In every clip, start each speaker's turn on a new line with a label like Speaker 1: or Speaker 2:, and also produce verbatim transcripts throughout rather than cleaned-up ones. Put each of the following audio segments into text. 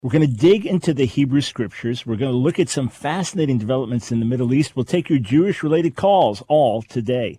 Speaker 1: We're going to dig into the Hebrew Scriptures. We're going to look at some fascinating developments in the Middle East. We'll take your Jewish-related calls all today.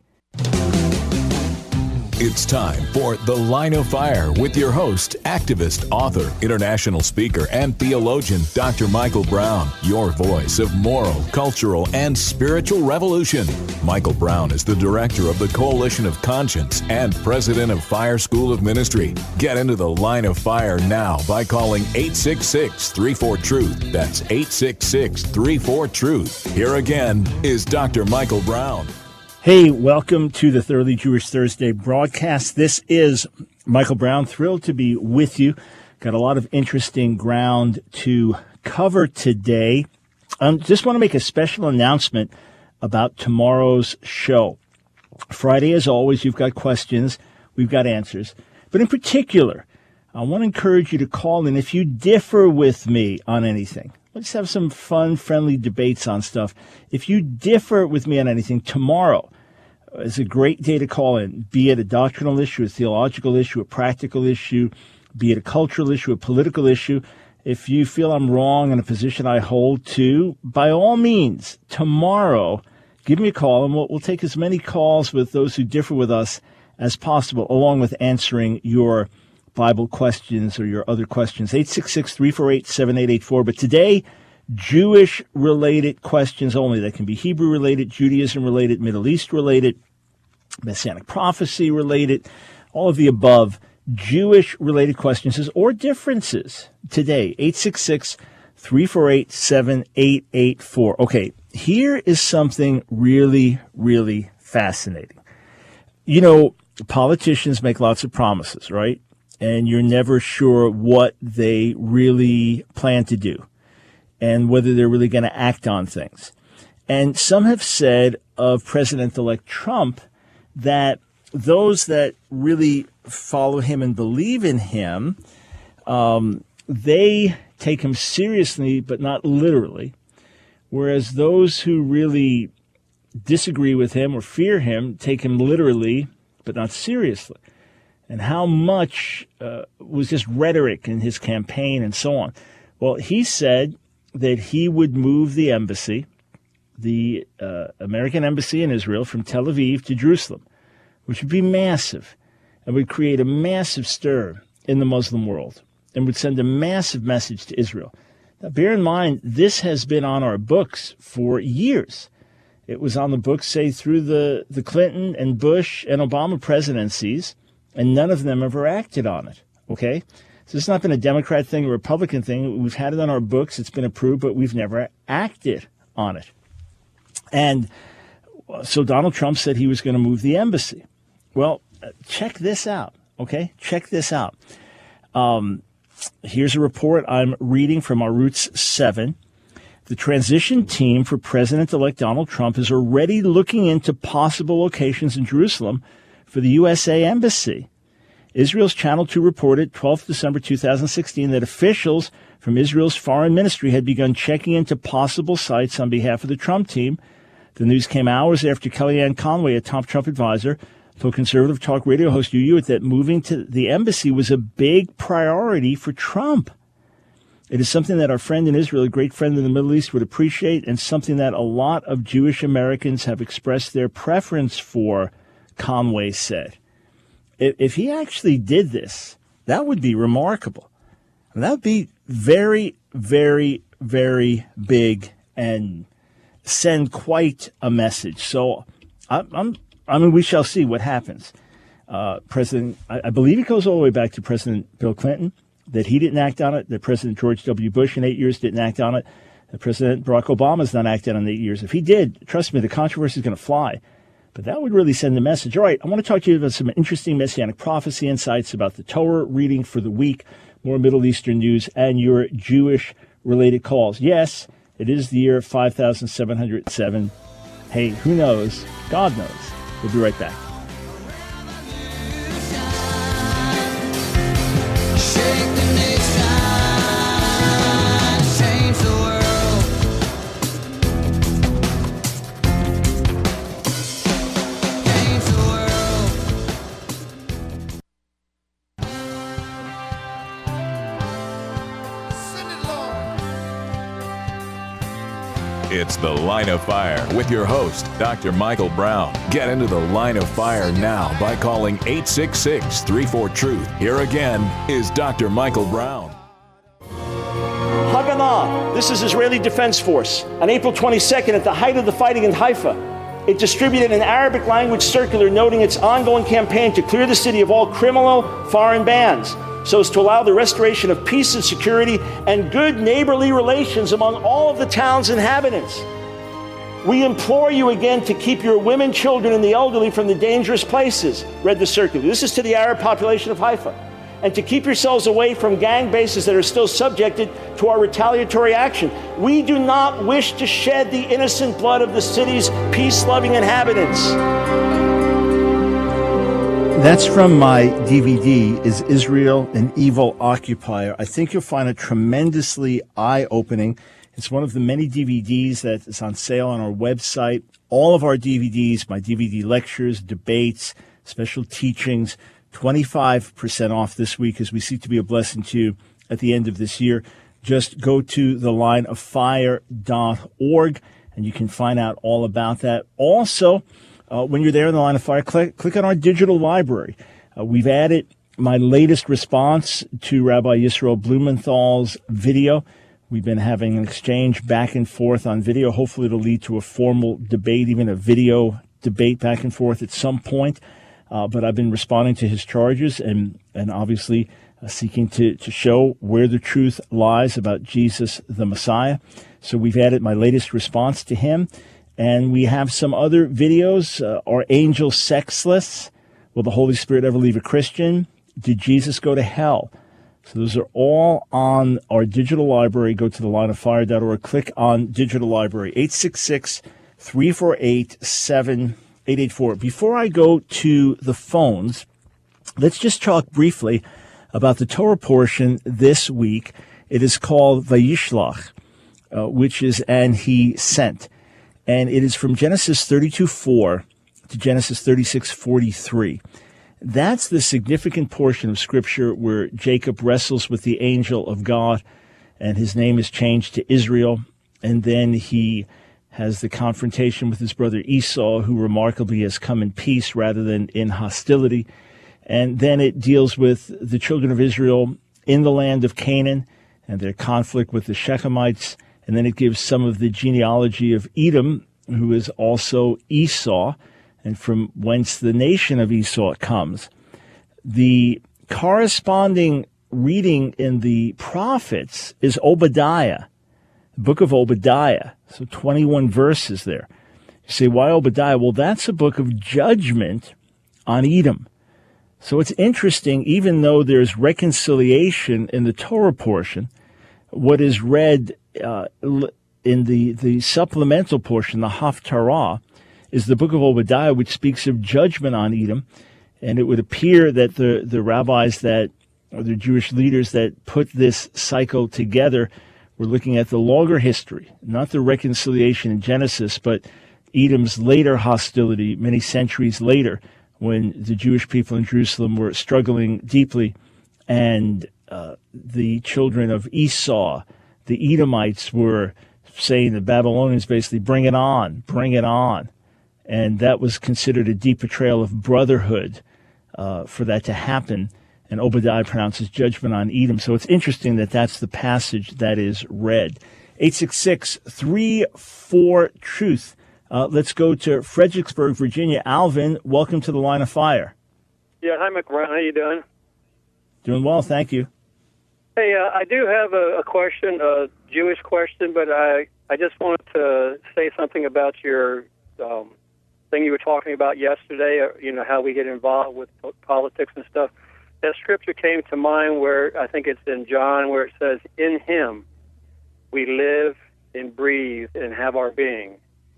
Speaker 2: It's time for The Line of Fire with your host, activist, author, international speaker, and theologian, Doctor Michael Brown, your voice of moral, cultural, and spiritual revolution. Michael Brown is the director of the Coalition of Conscience and president of Fire School of Ministry. Get into The Line of Fire now by calling eight six six, three four, truth. That's eight six six, three four, truth. Here again is Doctor Michael Brown.
Speaker 1: Hey, welcome to the Thoroughly Jewish Thursday broadcast. This is Michael Brown. Thrilled to be with you. Got a lot of interesting ground to cover today. Um, just want to make a special announcement about tomorrow's show. Friday, as always, you've got questions. We've got answers. But in particular, I want to encourage you to call in if you differ with me on anything. Let's have some fun, friendly debates on stuff. If you differ with me on anything, tomorrow is a great day to call in, be it a doctrinal issue, a theological issue, a practical issue, be it a cultural issue, a political issue. If you feel I'm wrong in a position I hold to, by all means, tomorrow, give me a call, and we'll, we'll take as many calls with those who differ with us as possible, along with answering your Bible questions or your other questions. eight six six, three four eight, seven eight eight four. But today, Jewish-related questions only. That can be Hebrew-related, Judaism-related, Middle East-related, Messianic prophecy-related, all of the above Jewish-related questions or differences today. eight six six, three four eight, seven eight eight four. Okay, here is something really, really fascinating. You know, politicians make lots of promises, right? And you're never sure what they really plan to do and whether they're really going to act on things. And some have said of President-elect Trump that those that really follow him and believe in him, um, they take him seriously, but not literally, whereas those who really disagree with him or fear him take him literally, but not seriously. And how much uh, was just rhetoric in his campaign and so on. Well, he said that he would move the embassy, the uh, American embassy in Israel, from Tel Aviv to Jerusalem, which would be massive and would create a massive stir in the Muslim world and would send a massive message to Israel. Now, bear in mind, this has been on our books for years. It was on the books, say, through the, the Clinton and Bush and Obama presidencies, and none of them ever acted on it, okay? So it's not been a Democrat thing, a Republican thing. We've had it on our books. It's been approved, but we've never acted on it. And so Donald Trump said he was going to move the embassy. Well, check this out, okay? Check this out. Um, here's a report I'm reading from Arutz seven. The transition team for President-elect Donald Trump is already looking into possible locations in Jerusalem for the U S A Embassy. Israel's Channel two reported twelfth of December two thousand sixteen that officials from Israel's foreign ministry had begun checking into possible sites on behalf of the Trump team. The news came hours after Kellyanne Conway, a top Trump advisor, told conservative talk radio host Yu Yu that moving to the embassy was a big priority for Trump. It is something that our friend in Israel, a great friend in the Middle East, would appreciate, and something that a lot of Jewish Americans have expressed their preference for, Conway said. If he actually did this, that would be remarkable. That would be very, very, very big and send quite a message. So I, I'm, I mean, we shall see what happens. Uh, President, I, I believe it goes all the way back to President Bill Clinton, that he didn't act on it, that President George W. Bush in eight years didn't act on it, that President Barack Obama's not acted on it in eight years. If he did, trust me, the controversy is going to fly. But that would really send a message. All right, I want to talk to you about some interesting Messianic prophecy insights about the Torah reading for the week, more Middle Eastern news, and your Jewish-related calls. Yes, it is the year five thousand seven hundred seven. Hey, who knows? God knows. We'll be right back.
Speaker 3: Send it
Speaker 2: It's The Line of Fire with your host, Doctor Michael Brown. Get into the Line of Fire now by calling eight six six, three four, TRUTH. Here again is Doctor Michael Brown.
Speaker 3: Haganah, this is Israeli Defense Force. On April twenty-second, at the height of the fighting in Haifa, it distributed an Arabic language circular noting its ongoing campaign to clear the city of all criminal foreign bands, so as to allow the restoration of peace and security and good neighborly relations among all of the town's inhabitants. We implore you again to keep your women, children, and the elderly from the dangerous places, read the circular. This is to the Arab population of Haifa. And to keep yourselves away from gang bases that are still subjected to our retaliatory action. We do not wish to shed the innocent blood of the city's peace-loving inhabitants.
Speaker 1: That's from my D V D, Is Israel an Evil Occupier? I think you'll find it tremendously eye-opening. It's one of the many D V Ds that is on sale on our website. All of our D V Ds, my D V D lectures, debates, special teachings, twenty-five percent off this week as we seek to be a blessing to you at the end of this year. Just go to the line of fire dot org and you can find out all about that. Also, uh, when you're there in the Line of Fire, click, click on our digital library. Uh, we've added my latest response to Rabbi Yisroel Blumenthal's video. We've been having an exchange back and forth on video. Hopefully it'll lead to a formal debate, even a video debate back and forth at some point. Uh, but I've been responding to his charges and, and obviously uh, seeking to, to show where the truth lies about Jesus, the Messiah. So we've added my latest response to him. And we have some other videos. Uh, Are angels sexless? Will the Holy Spirit ever leave a Christian? Did Jesus go to hell? So those are all on our digital library. Go to the line of fire dot org. Click on digital library, eight six six, three four eight, seven eight eight four. Before I go to the phones, let's just talk briefly about the Torah portion this week. It is called Vayishlach, uh, which is and he sent. And it is from Genesis thirty-two four to Genesis thirty-six forty-three. That's the significant portion of Scripture where Jacob wrestles with the angel of God, and his name is changed to Israel. And then he has the confrontation with his brother Esau, who remarkably has come in peace rather than in hostility. And then it deals with the children of Israel in the land of Canaan and their conflict with the Shechemites. And then it gives some of the genealogy of Edom, who is also Esau, and from whence the nation of Esau comes. The corresponding reading in the prophets is Obadiah, the book of Obadiah. So twenty-one verses there. You say, why Obadiah? Well, that's a book of judgment on Edom. So it's interesting, even though there's reconciliation in the Torah portion, what is read uh, in the, the supplemental portion, the Haftarah, is the book of Obadiah, which speaks of judgment on Edom. And it would appear that the, the rabbis that, or the Jewish leaders that put this cycle together were looking at the longer history, not the reconciliation in Genesis, but Edom's later hostility many centuries later when the Jewish people in Jerusalem were struggling deeply, and uh, the children of Esau, the Edomites, were saying the Babylonians basically, bring it on, bring it on. And that was considered a deep betrayal of brotherhood uh, for that to happen. And Obadiah pronounces judgment on Edom. So it's interesting that that's the passage that is read. eight six six, three four, TRUTH. Uh, let's go to Fredericksburg, Virginia. Alvin, welcome to the Line of Fire.
Speaker 4: Yeah, hi, McBrown. How you doing?
Speaker 1: Doing well, thank you.
Speaker 4: Hey, uh, I do have a, a question, a Jewish question, but I, I just wanted to say something about your um, thing you were talking about yesterday, uh, you know, how we get involved with politics and stuff. That scripture came to mind where, I think it's in John, where it says, in him we live and breathe and have our being.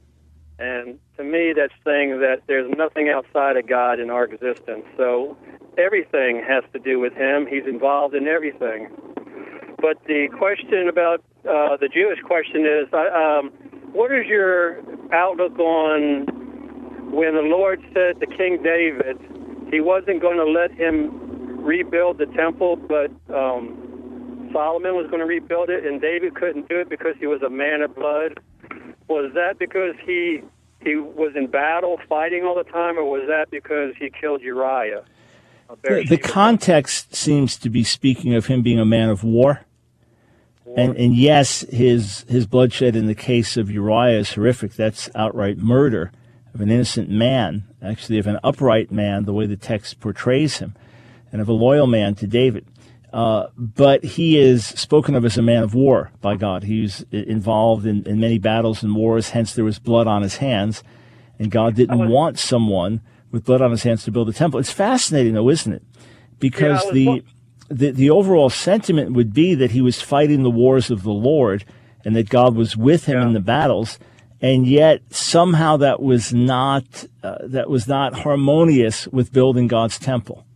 Speaker 4: And to me, that's saying that there's nothing outside of God in our existence. So everything has to do with him. He's involved in everything. But the question about, uh, the Jewish question is, um, what is your outlook on when the Lord said to King David he wasn't going to let him rebuild the temple, but um, Solomon was going to rebuild it, and David couldn't do it because he was a man of blood? was that because he he was in battle fighting all the time, or was that because he killed Uriah?
Speaker 1: The, the context seems to be speaking of him being a man of war. war. And, and yes, his his bloodshed in the case of Uriah is horrific. That's outright murder of an innocent man, actually of an upright man, the way the text portrays him, and of a loyal man to David. Uh, but he is spoken of as a man of war by God. He's involved in, in many battles and wars, hence there was blood on his hands, and God didn't want someone with blood on his hands to build a temple. It's fascinating, though, isn't it? Because yeah, the, the the overall sentiment would be that he was fighting the wars of the Lord and that God was with him yeah. in the battles, and yet somehow that was not uh, that was not harmonious with building God's temple.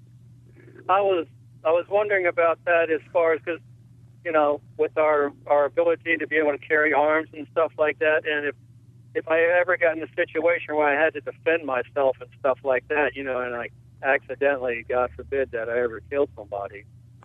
Speaker 4: I was I was wondering about that as far as, because, you know, with our, our ability to be able to carry arms and stuff like that, and if if I ever got in a situation where I had to defend myself and stuff like that, you know, and I accidentally, God forbid, that I ever killed somebody,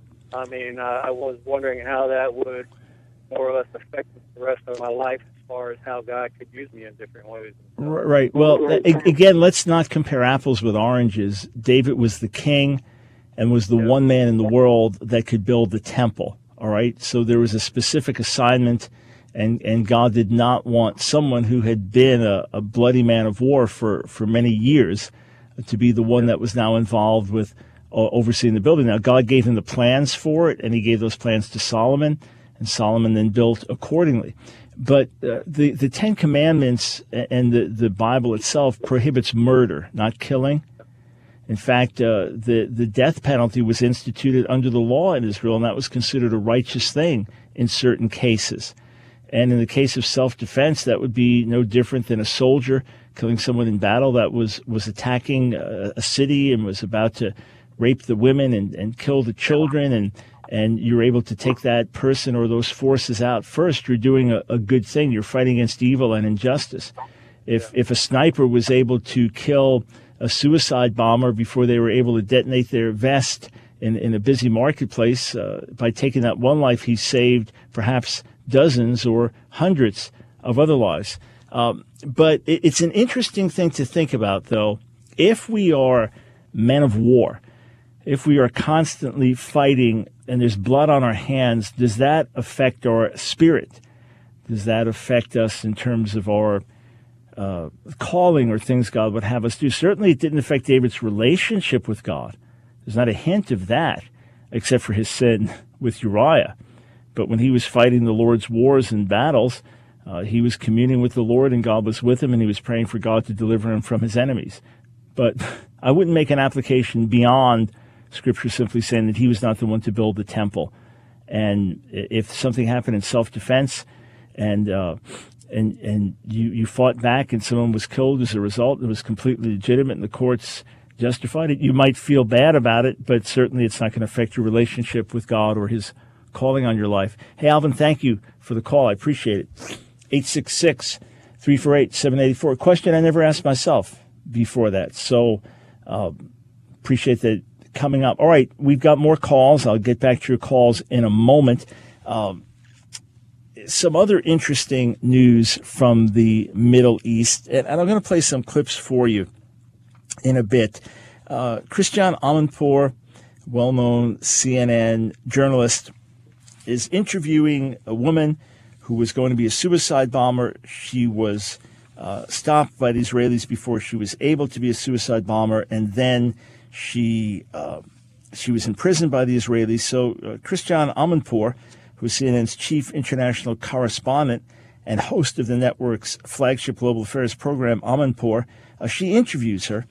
Speaker 4: I mean, uh, I was wondering how that would more or less affect the rest of my life as far as how God could use me in different ways.
Speaker 1: Right. Well, again, let's not compare apples with oranges. David was the king and was the yeah. one man in the world that could build the temple, all right? So there was a specific assignment, and, and God did not want someone who had been a, a bloody man of war for, for many years to be the one that was now involved with uh, overseeing the building. Now, God gave him the plans for it, and he gave those plans to Solomon, and Solomon then built accordingly. But uh, the, the Ten Commandments and the, the Bible itself prohibits murder, not killing. In fact, uh, the, the death penalty was instituted under the law in Israel, and that was considered a righteous thing in certain cases. And in the case of self-defense, that would be no different than a soldier killing someone in battle that was, was attacking a, a city and was about to rape the women and, and kill the children, and, and you're able to take that person or those forces out first. You're doing a, a good thing. You're fighting against evil and injustice. If, if a sniper was able to kill a suicide bomber before they were able to detonate their vest in, in a busy marketplace, uh, by taking that one life, he saved perhaps dozens or hundreds of other lives. Um, but it, it's an interesting thing to think about, though. If we are men of war, if we are constantly fighting and there's blood on our hands, does that affect our spirit? Does that affect us in terms of our Uh, calling or things God would have us do? Certainly it didn't affect David's relationship with God. There's not a hint of that, except for his sin with Uriah. But when he was fighting the Lord's wars and battles, uh, he was communing with the Lord, and God was with him, and he was praying for God to deliver him from his enemies. But I wouldn't make an application beyond Scripture simply saying that he was not the one to build the temple. And if something happened in self-defense and uh, and and you, you fought back and someone was killed as a result, it was completely legitimate and the courts justified it, you might feel bad about it, but certainly it's not going to affect your relationship with God or his calling on your life. Hey, Alvin, thank you for the call. I appreciate it. eight six six, three four eight, seven eight four. A question I never asked myself before that. So uh, appreciate that coming up. All right, we've got more calls. I'll get back to your calls in a moment. Um, Some other interesting news from the Middle East, and I'm going to play some clips for you in a bit. Uh, Christiane Amanpour, well-known C N N journalist, is interviewing a woman who was going to be a suicide bomber. She was uh, stopped by the Israelis before she was able to be a suicide bomber, and then she uh, she was imprisoned by the Israelis. So uh, Christiane Amanpour, who's C N N's chief international correspondent and host of the network's flagship global affairs program, Amanpour, uh, she interviews her,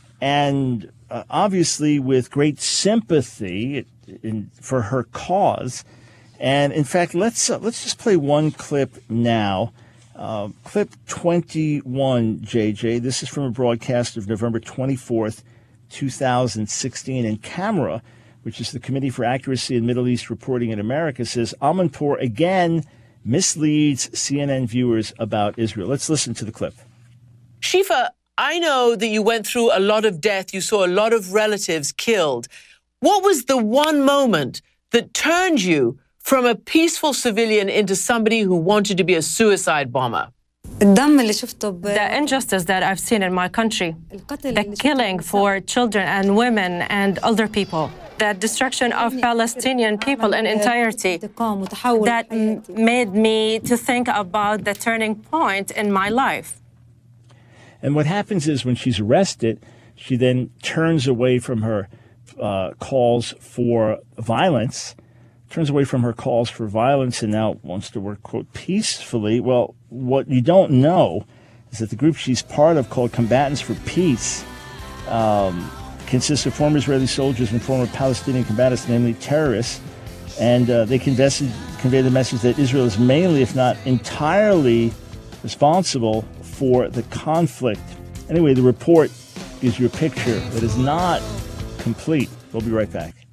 Speaker 1: and uh, obviously with great sympathy in, for her cause. And in fact, let's uh, let's just play one clip now. Uh, clip twenty-one, J J. This is from a broadcast of November twenty-fourth, two thousand sixteen, and Camera, which is the Committee for Accuracy in Middle East Reporting in America, says Amanpour again misleads C N N viewers about Israel. Let's listen to the clip.
Speaker 5: Shifa, I know that you went through a lot of death. You saw a lot of relatives killed. What was the one moment that turned you from a peaceful civilian into somebody who wanted to be a suicide bomber?
Speaker 6: The injustice that I've seen in my country, the killing for children and women and older people, the destruction of Palestinian people in entirety, that m- made me to think about the turning point in my life.
Speaker 1: And what happens is when she's arrested, she then turns away from her uh, calls for violence, turns away from her calls for violence and now wants to work, quote, peacefully. Well, what you don't know is that the group she's part of, called Combatants for Peace, um, consists of former Israeli soldiers and former Palestinian combatants, namely terrorists, and uh, they convey, convey the message that Israel is mainly, if not entirely, responsible for the conflict. Anyway, the report gives you a picture that is not complete. We'll be right back.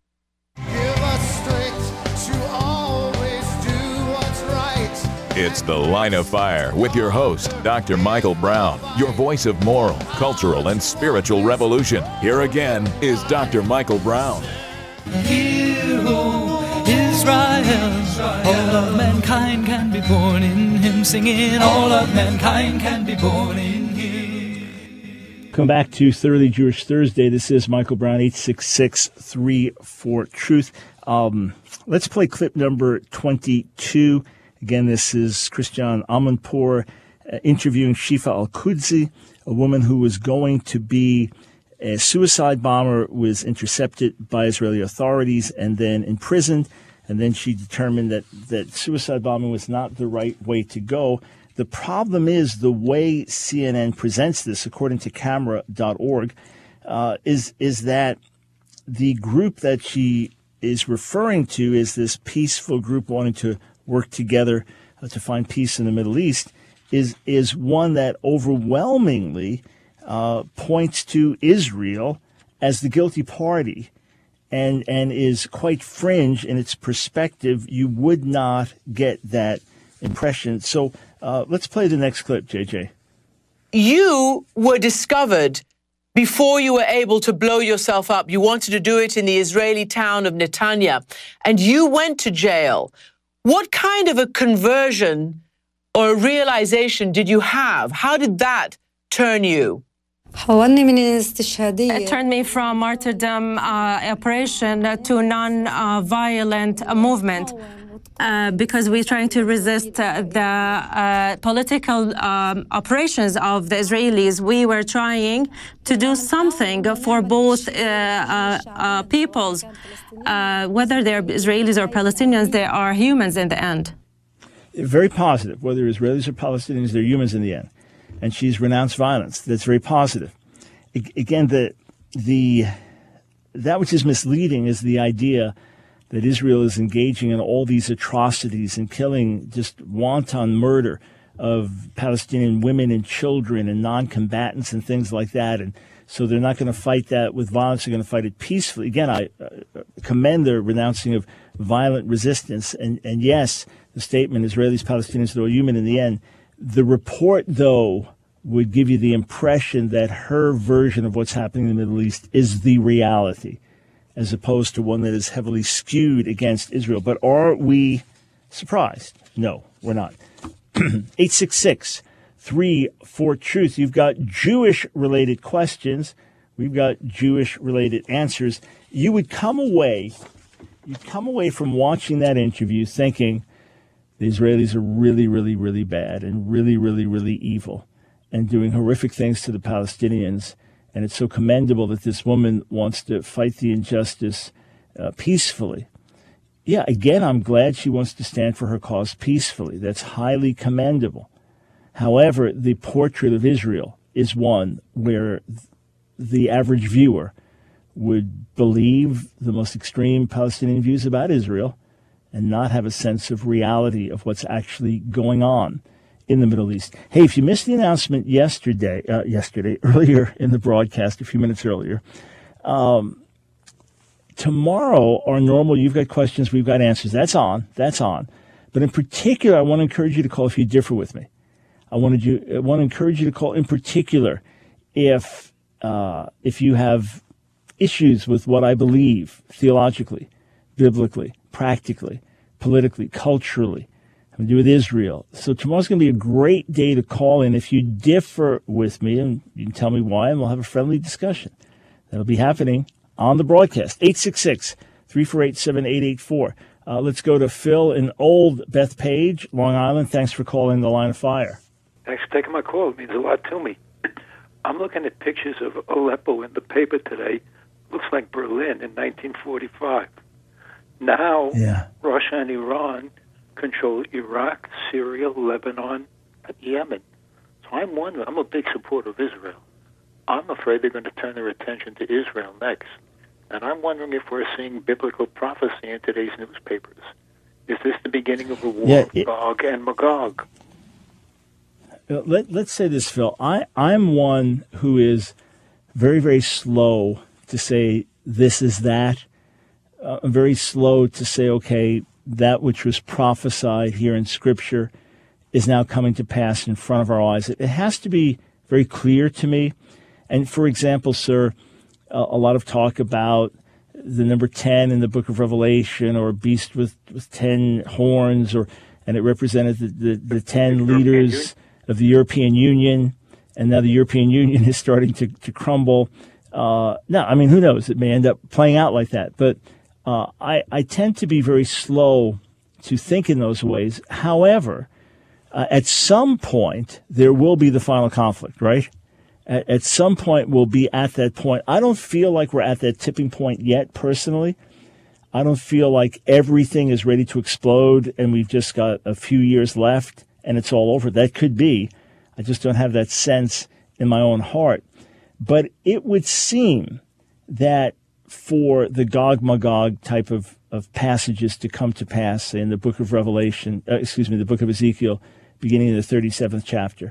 Speaker 2: It's The Line of Fire with your host, Doctor Michael Brown, your voice of moral, cultural, and spiritual revolution. Here again is Doctor Michael Brown.
Speaker 7: Hear, O Israel, all of mankind can be born in him, singing, all of mankind can be born in him.
Speaker 1: Come back to Thoroughly Jewish Thursday. This is Michael Brown, eight six six, three four, truth. Um, let's play clip number twenty-two. Again, this is Christian Amanpour uh, interviewing Shifa Al-Qudsi, a woman who was going to be a suicide bomber, was intercepted by Israeli authorities and then imprisoned. And then she determined that, that suicide bombing was not the right way to go. The problem is the way C N N presents this, according to camera dot org, uh, is, is that the group that she is referring to is this peaceful group wanting to work together uh, to find peace in the Middle East, is is one that overwhelmingly uh, points to Israel as the guilty party and and is quite fringe in its perspective. You would not get that impression. So uh, let's play the next clip, J J.
Speaker 5: You were discovered before you were able to blow yourself up. You wanted to do it in the Israeli town of Netanya, and you went to jail. What kind of a conversion or a realization did you have? How did that turn you?
Speaker 6: It turned me from martyrdom uh, operation to non-violent uh, movement uh, because we're trying to resist uh, the uh, political um, operations of the Israelis. We were trying to do something for both uh, uh, uh, peoples. Uh, whether they're Israelis or Palestinians, they are humans in the end.
Speaker 1: Very positive. Whether Israelis or Palestinians, they're humans in the end. And she's renounced violence. That's very positive. I, again, the the that which is misleading is the idea that Israel is engaging in all these atrocities and killing, just wanton murder of Palestinian women and children and non-combatants and things like that. And so they're not going to fight that with violence. They're going to fight it peacefully. Again, I uh, commend their renouncing of violent resistance. And, and yes, the statement, Israelis, Palestinians, they're all human in the end. The report, though, would give you the impression that her version of what's happening in the Middle East is the reality, as opposed to one that is heavily skewed against Israel. But are we surprised? No, we're not. eight six six, three four, truth. You've got Jewish-related questions. We've got Jewish-related answers. You would come away, you'd come away from watching that interview thinking the Israelis are really, really, really bad and really, really, really evil and doing horrific things to the Palestinians. And it's so commendable that this woman wants to fight the injustice uh, peacefully. Yeah, again, I'm glad she wants to stand for her cause peacefully. That's highly commendable. However, the portrait of Israel is one where the average viewer would believe the most extreme Palestinian views about Israel and not have a sense of reality of what's actually going on in the Middle East. Hey, if you missed the announcement yesterday, uh, yesterday, earlier in the broadcast, a few minutes earlier, um, tomorrow, our normal, you've got questions, we've got answers. That's on. That's on. But in particular, I want to encourage you to call if you differ with me. I wanted you. I want to encourage you to call in particular if uh, if you have issues with what I believe theologically, biblically, practically, politically, culturally, having to do with Israel. So tomorrow's going to be a great day to call in. If you differ with me, and you can tell me why, and we'll have a friendly discussion. That'll be happening on the broadcast. eight six six, three four eight, seven eight eight four. Uh, let's go to Phil in Old Bethpage, Long Island. Thanks for calling the Line of Fire.
Speaker 8: Thanks for taking my call. It means a lot to me. I'm looking at pictures of Aleppo in the paper today. Looks like Berlin in nineteen forty-five. Now,
Speaker 1: yeah.
Speaker 8: Russia and Iran control Iraq, Syria, Lebanon, and Yemen. So I'm wondering, I'm a big supporter of Israel. I'm afraid they're going to turn their attention to Israel next. And I'm wondering if we're seeing biblical prophecy in today's newspapers. Is this the beginning of a war
Speaker 1: yeah,
Speaker 8: of
Speaker 1: it,
Speaker 8: Gog and Magog?
Speaker 1: Let, let's say this, Phil. I, I'm one who is very, very slow to say this is that. Uh, I'm very slow to say, okay, that which was prophesied here in Scripture is now coming to pass in front of our eyes. It, it has to be very clear to me. And for example, sir, a, a lot of talk about the number ten in the book of Revelation, or a beast with, with ten horns, or and it represented the, the, the ten leaders of the European Union, and now the European Union is starting to, to crumble. Uh, no, I mean, who knows? It may end up playing out like that. But uh, I, I tend to be very slow to think in those ways. However, uh, at some point, there will be the final conflict, right? At, at some point, we'll be at that point. I don't feel like we're at that tipping point yet, personally. I don't feel like everything is ready to explode and we've just got a few years left and it's all over. That could be. I just don't have that sense in my own heart. But it would seem that for the Gog-Magog type of, of passages to come to pass, say in the book of Revelation, uh, excuse me, the book of Ezekiel, beginning of the thirty-seventh chapter,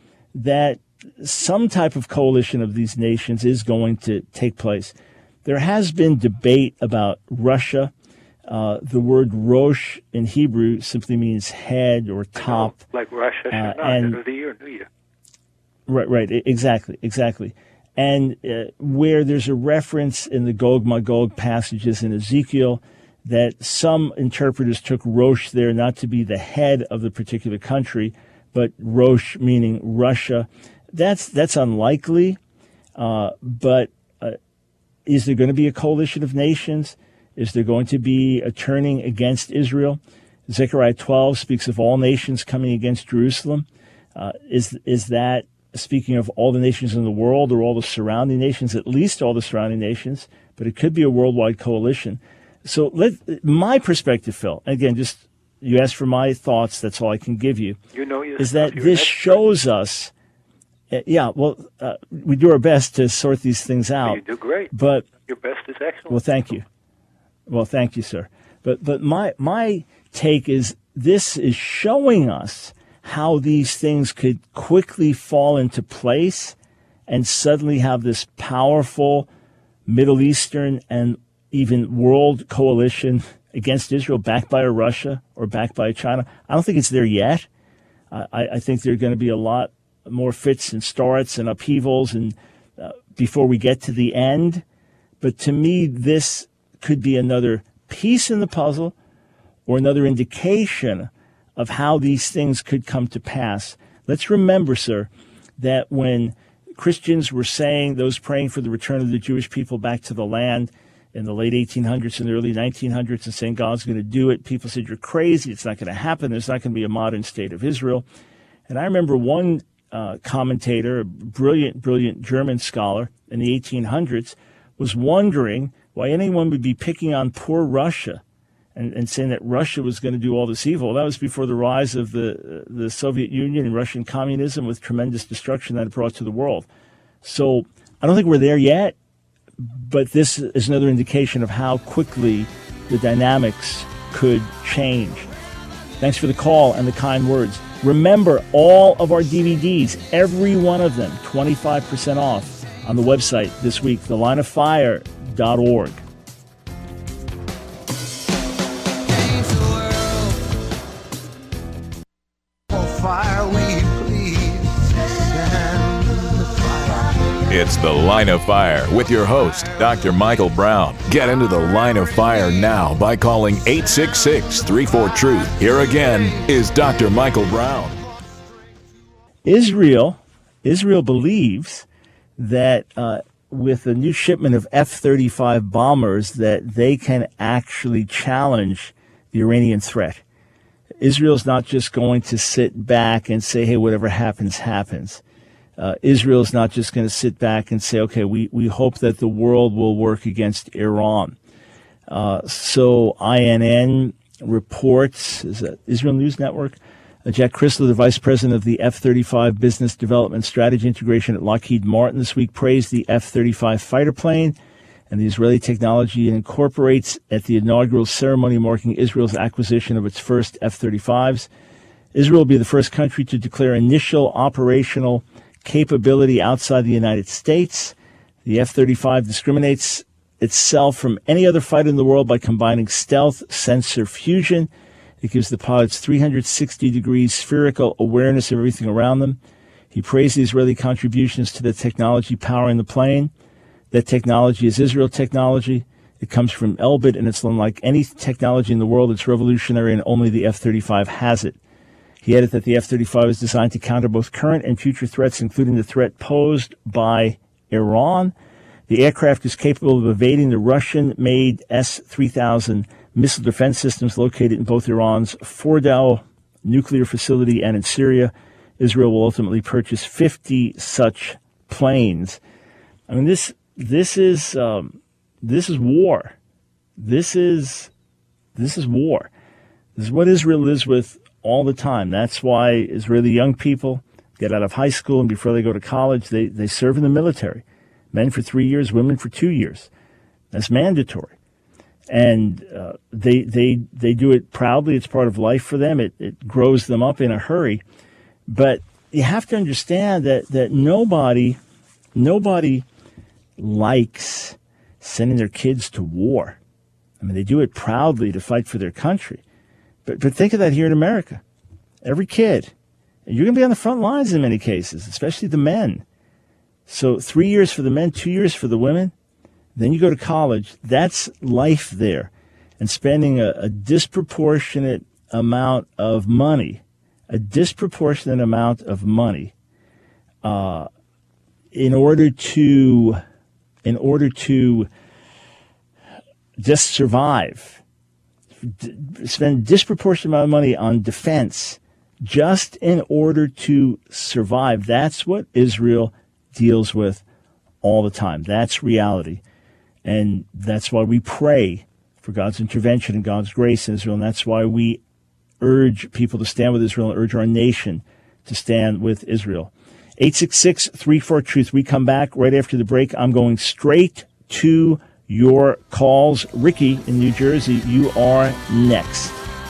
Speaker 1: that some type of coalition of these nations is going to take place. There has been debate about Russia. Uh, the word Rosh in Hebrew simply means head or top.
Speaker 8: Like Rosh Hashanah, uh, and, end of the year, New Year.
Speaker 1: Right, right, exactly, exactly. And uh, where there's a reference in the Gog-Magog passages in Ezekiel that some interpreters took Rosh there not to be the head of the particular country, but Rosh meaning Russia. That's that's unlikely, uh, but uh, is there going to be a coalition of nations? Is there going to be a turning against Israel? Zechariah twelve speaks of all nations coming against Jerusalem. Uh, is is that speaking of all the nations in the world, or all the surrounding nations, at least all the surrounding nations? But it could be a worldwide coalition. So let my perspective, Phil, again, just you asked for my thoughts, that's all I can give you,
Speaker 8: you know
Speaker 1: is that this shows us, uh, yeah, well, uh, we do our best to sort these things out.
Speaker 8: You do great.
Speaker 1: But
Speaker 8: your best is excellent.
Speaker 1: Well, thank you. Well, thank you, sir. But but my my take is this is showing us how these things could quickly fall into place and suddenly have this powerful Middle Eastern and even world coalition against Israel, backed by a Russia or backed by a China. I don't think it's there yet. I, I think there are going to be a lot more fits and starts and upheavals and uh, before we get to the end. But to me, this could be another piece in the puzzle or another indication of how these things could come to pass. Let's remember, sir, that when Christians were saying, those praying for the return of the Jewish people back to the land in the late eighteen hundreds and the early nineteen hundreds and saying God's going to do it, people said, you're crazy, it's not going to happen, there's not going to be a modern state of Israel. And I remember one uh, commentator, a brilliant, brilliant German scholar in the eighteen hundreds, was wondering why anyone would be picking on poor Russia and, and saying that Russia was going to do all this evil. That was before the rise of the the Soviet Union and Russian communism with tremendous destruction that it brought to the world. So I don't think we're there yet, but this is another indication of how quickly the dynamics could change. Thanks for the call and the kind words. Remember, all of our D V Ds, every one of them, twenty-five percent off on the website this week, the line of fire dot org.
Speaker 2: It's The Line of Fire with your host, Doctor Michael Brown. Get into the Line of Fire now by calling eight six six, three four, truth. Here again is Doctor Michael Brown.
Speaker 1: Israel, Israel believes that uh, with a new shipment of F thirty-five bombers that they can actually challenge the Iranian threat. Israel's not just going to sit back and say, hey, whatever happens, happens. Uh, Israel's not just going to sit back and say, okay, we, we hope that the world will work against Iran. Uh, so I N N reports, is that Israel News Network? Uh, Jack Chrysler, the vice president of the F thirty-five Business Development Strategy Integration at Lockheed Martin this week, praised the F thirty-five fighter plane and the Israeli technology it incorporates at the inaugural ceremony marking Israel's acquisition of its first F thirty-fives. Israel will be the first country to declare initial operational capability outside the United States. The F thirty-five discriminates itself from any other fighter in the world by combining stealth sensor fusion. It gives the pilots three hundred sixty degrees spherical awareness of everything around them. He praised the Israeli contributions to the technology powering the plane. That technology is Israel technology. It comes from Elbit, and it's unlike any technology in the world. It's revolutionary, and only the F thirty-five has it. He added that the F thirty-five is designed to counter both current and future threats, including the threat posed by Iran. The aircraft is capable of evading the Russian-made S three thousand missile defense systems located in both Iran's Fordow nuclear facility and in Syria. Israel will ultimately purchase fifty such planes. I mean, this this is um, this is war. This is this is war. This is what Israel lives with all the time. That's why Israeli young people get out of high school, and before they go to college, they, they serve in the military. Men for three years, women for two years. That's mandatory. And uh, they they they do it proudly. It's part of life for them. It, it grows them up in a hurry. But you have to understand that, that nobody, nobody likes sending their kids to war. I mean, they do it proudly to fight for their country. But but think of that here in America. Every kid, you're going to be on the front lines in many cases, especially the men. So three years for the men, two years for the women. Then you go to college. That's life there. And spending a, a disproportionate amount of money, a disproportionate amount of money uh, in order to, in order to just survive. Spend a disproportionate amount of money on defense just in order to survive. That's what Israel deals with all the time. That's reality. And that's why we pray for God's intervention and God's grace in Israel. And that's why we urge people to stand with Israel and urge our nation to stand with Israel. eight six six, three four, truth. We come back right after the break. I'm going straight to your calls. Ricky in New Jersey, you are next.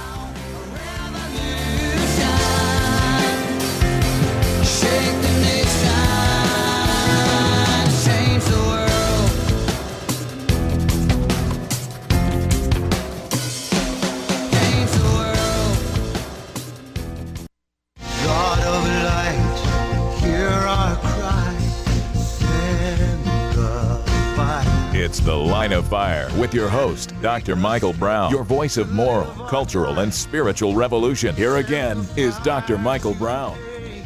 Speaker 2: It's The Line of Fire with your host, Doctor Michael Brown, your voice of moral, cultural, and spiritual revolution. Here again is Doctor Michael Brown.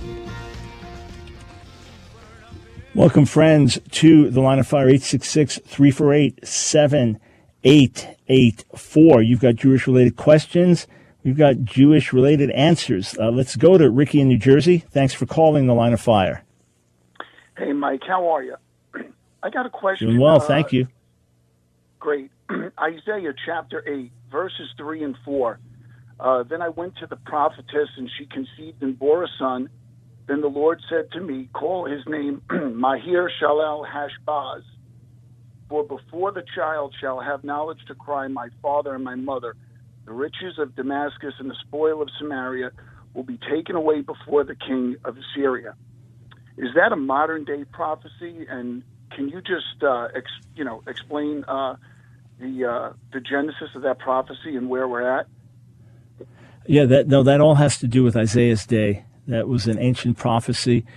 Speaker 1: Welcome, friends, to The Line of Fire, eight six six, three four eight, seven eight eight four. You've got Jewish-related questions. We've got Jewish-related answers. Uh, let's go to Ricky in New Jersey. Thanks for calling The Line of Fire.
Speaker 9: Hey, Mike, how are you? I got a question.
Speaker 1: Doing well,
Speaker 9: uh,
Speaker 1: thank you.
Speaker 9: Great. Isaiah chapter eight, verses three and four. Uh, then I went to the prophetess, and she conceived and bore a son. Then the Lord said to me, call his name Mahir Shalal Hashbaz. For before the child shall have knowledge to cry, my father and my mother, the riches of Damascus and the spoil of Samaria will be taken away before the king of Assyria. Is that a modern-day prophecy? And can you just, uh, ex, you know, explain uh, the uh, the genesis of that prophecy and where we're at?
Speaker 1: Yeah, that no, that all has to do with Isaiah's day. That was an ancient prophecy,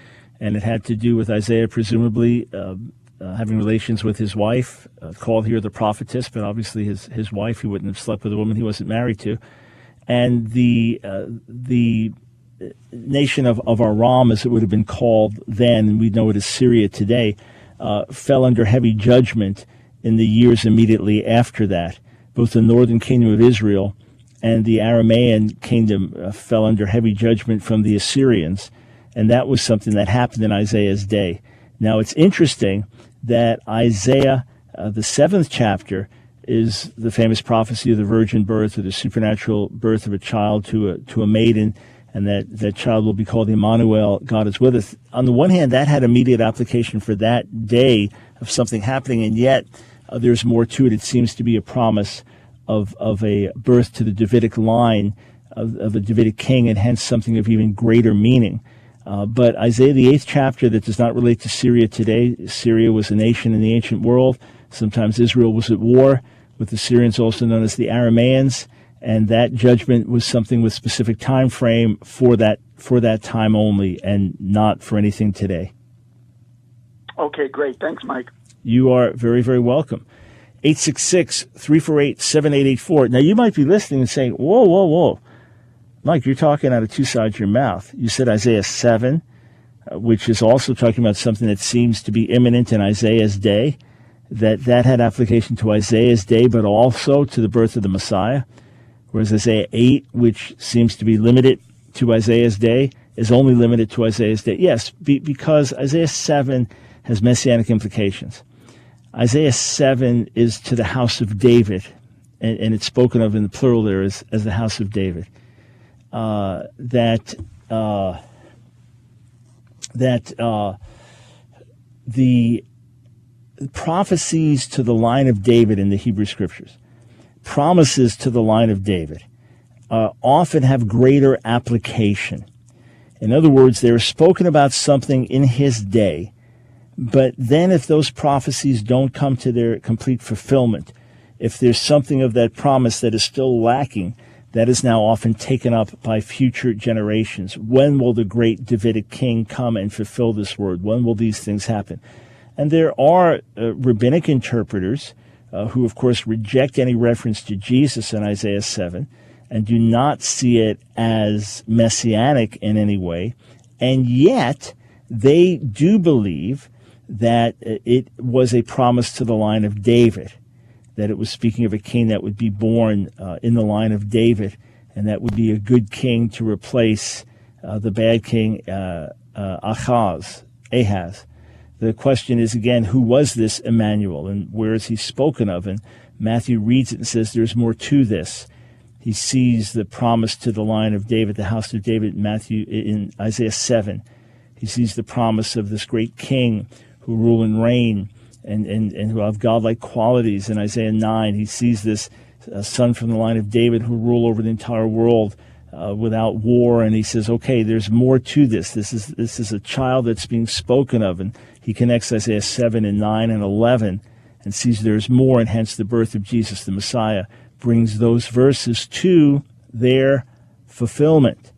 Speaker 1: and it had to do with Isaiah presumably uh, uh, having relations with his wife, uh, called here the prophetess, but obviously his, his wife. He wouldn't have slept with a woman he wasn't married to. And the uh, the nation of, of Aram, as it would have been called then, and we know it as Syria today, uh, fell under heavy judgment in the years immediately after that. Both the northern kingdom of Israel and the Aramaean kingdom uh, fell under heavy judgment from the Assyrians, and that was something that happened in Isaiah's day. Now, it's interesting that Isaiah, uh, the seventh chapter, is the famous prophecy of the virgin birth, or the supernatural birth of a child to a to a maiden, and that that child will be called Emmanuel, God is with us. On the one hand, that had immediate application for that day of something happening, and yet uh, there's more to it. It seems to be a promise of of a birth to the Davidic line, of, of a Davidic king, and hence something of even greater meaning. Uh, but Isaiah, the eighth chapter, that does not relate to Syria today. Syria was a nation in the ancient world. Sometimes Israel was at war with the Syrians, also known as the Aramaeans, and that judgment was something with specific time frame for that for that time only, and not for anything today.
Speaker 9: Okay, great. Thanks, Mike.
Speaker 1: You are very, very welcome. eight six six, three four eight, seven eight eight four. Now, you might be listening and saying, whoa, whoa, whoa. Mike, you're talking out of two sides of your mouth. You said Isaiah seven, uh, which is also talking about something that seems to be imminent in Isaiah's day, that that had application to Isaiah's day, but also to the birth of the Messiah. Whereas Isaiah eight, which seems to be limited to Isaiah's day, is only limited to Isaiah's day. Yes, be, because Isaiah seven has messianic implications. Isaiah seven is to the house of David, and, and it's spoken of in the plural there as, as the house of David. Uh, that uh, that uh, the prophecies to the line of David in the Hebrew Scriptures, promises to the line of David, uh, often have greater application. In other words, they're spoken about something in his day, but then if those prophecies don't come to their complete fulfillment, if there's something of that promise that is still lacking, that is now often taken up by future generations. When will the great Davidic king come and fulfill this word? When will these things happen? And there are uh, rabbinic interpreters uh, who, of course, reject any reference to Jesus in Isaiah seven and do not see it as messianic in any way. And yet, they do believe that it was a promise to the line of David, that it was speaking of a king that would be born uh, in the line of David, and that would be a good king to replace uh, the bad king uh, uh, Ahaz, Ahaz. The question is, again, who was this Emmanuel, and where is he spoken of? And Matthew reads it and says there's more to this. He sees the promise to the line of David, the house of David, in Matthew in Isaiah seven. He sees the promise of this great king who rule and reign, and, and, and who have godlike qualities in Isaiah nine. He sees this uh, son from the line of David who rule over the entire world uh, without war, and he says, okay, there's more to this. This is this is a child that's being spoken of, and he connects Isaiah seven and nine and eleven and sees there's more, and hence the birth of Jesus, the Messiah, brings those verses to their fulfillment.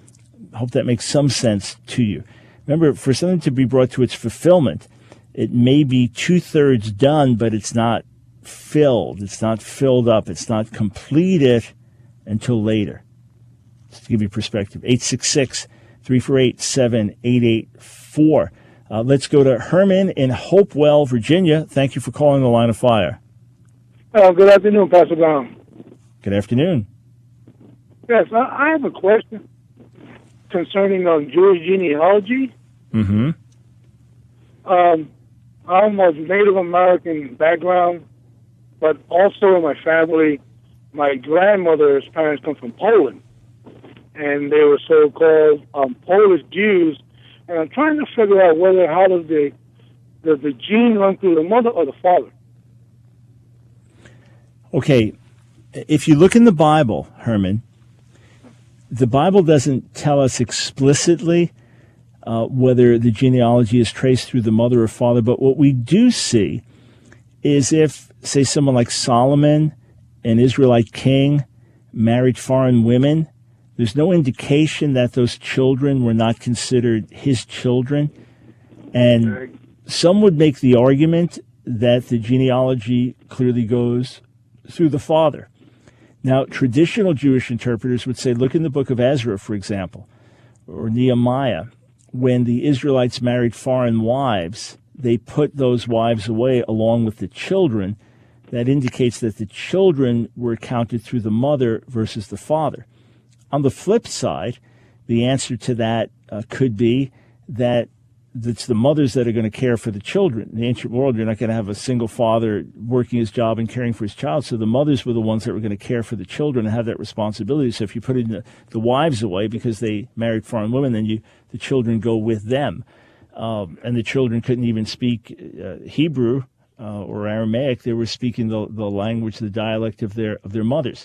Speaker 1: I hope that makes some sense to you. Remember, for something to be brought to its fulfillment, it may be two-thirds done, but it's not filled. It's not filled up. It's not completed until later. Just to give you perspective. eight six six, three four eight, seven eight eight four. Uh, let's go to Herman in Hopewell, Virginia. Thank you for calling the Line of Fire.
Speaker 10: Uh, good afternoon, Pastor Brown.
Speaker 1: Good afternoon.
Speaker 10: Yes, I, I have a question concerning um, Jewish genealogy.
Speaker 1: Mm-hmm.
Speaker 10: Um, I'm of Native American background, but also in my family, my grandmother's parents come from Poland, and they were so-called um, Polish Jews. And I'm trying to figure out whether how does the does the gene run through the mother or the father?
Speaker 1: Okay, if you look in the Bible, Herman, the Bible doesn't tell us explicitly uh, whether the genealogy is traced through the mother or father, but what we do see is if, say, someone like Solomon, an Israelite king, married foreign women, there's no indication that those children were not considered his children And
Speaker 10: Okay.
Speaker 1: some would make the argument that the genealogy clearly goes through the father. Now, traditional Jewish interpreters would say, look in the book of Ezra, for example, or Nehemiah. When the Israelites married foreign wives, they put those wives away along with the children. That indicates that the children were counted through the mother versus the father. On the flip side, the answer to that uh, could be that it's the mothers that are going to care for the children. In the ancient world, you're not going to have a single father working his job and caring for his child. So the mothers were the ones that were going to care for the children and have that responsibility. So if you put in the, the wives away because they married foreign women, then you the children go with them. Um, and the children couldn't even speak uh, Hebrew uh, or Aramaic. They were speaking the, the language, the dialect of their of their mothers.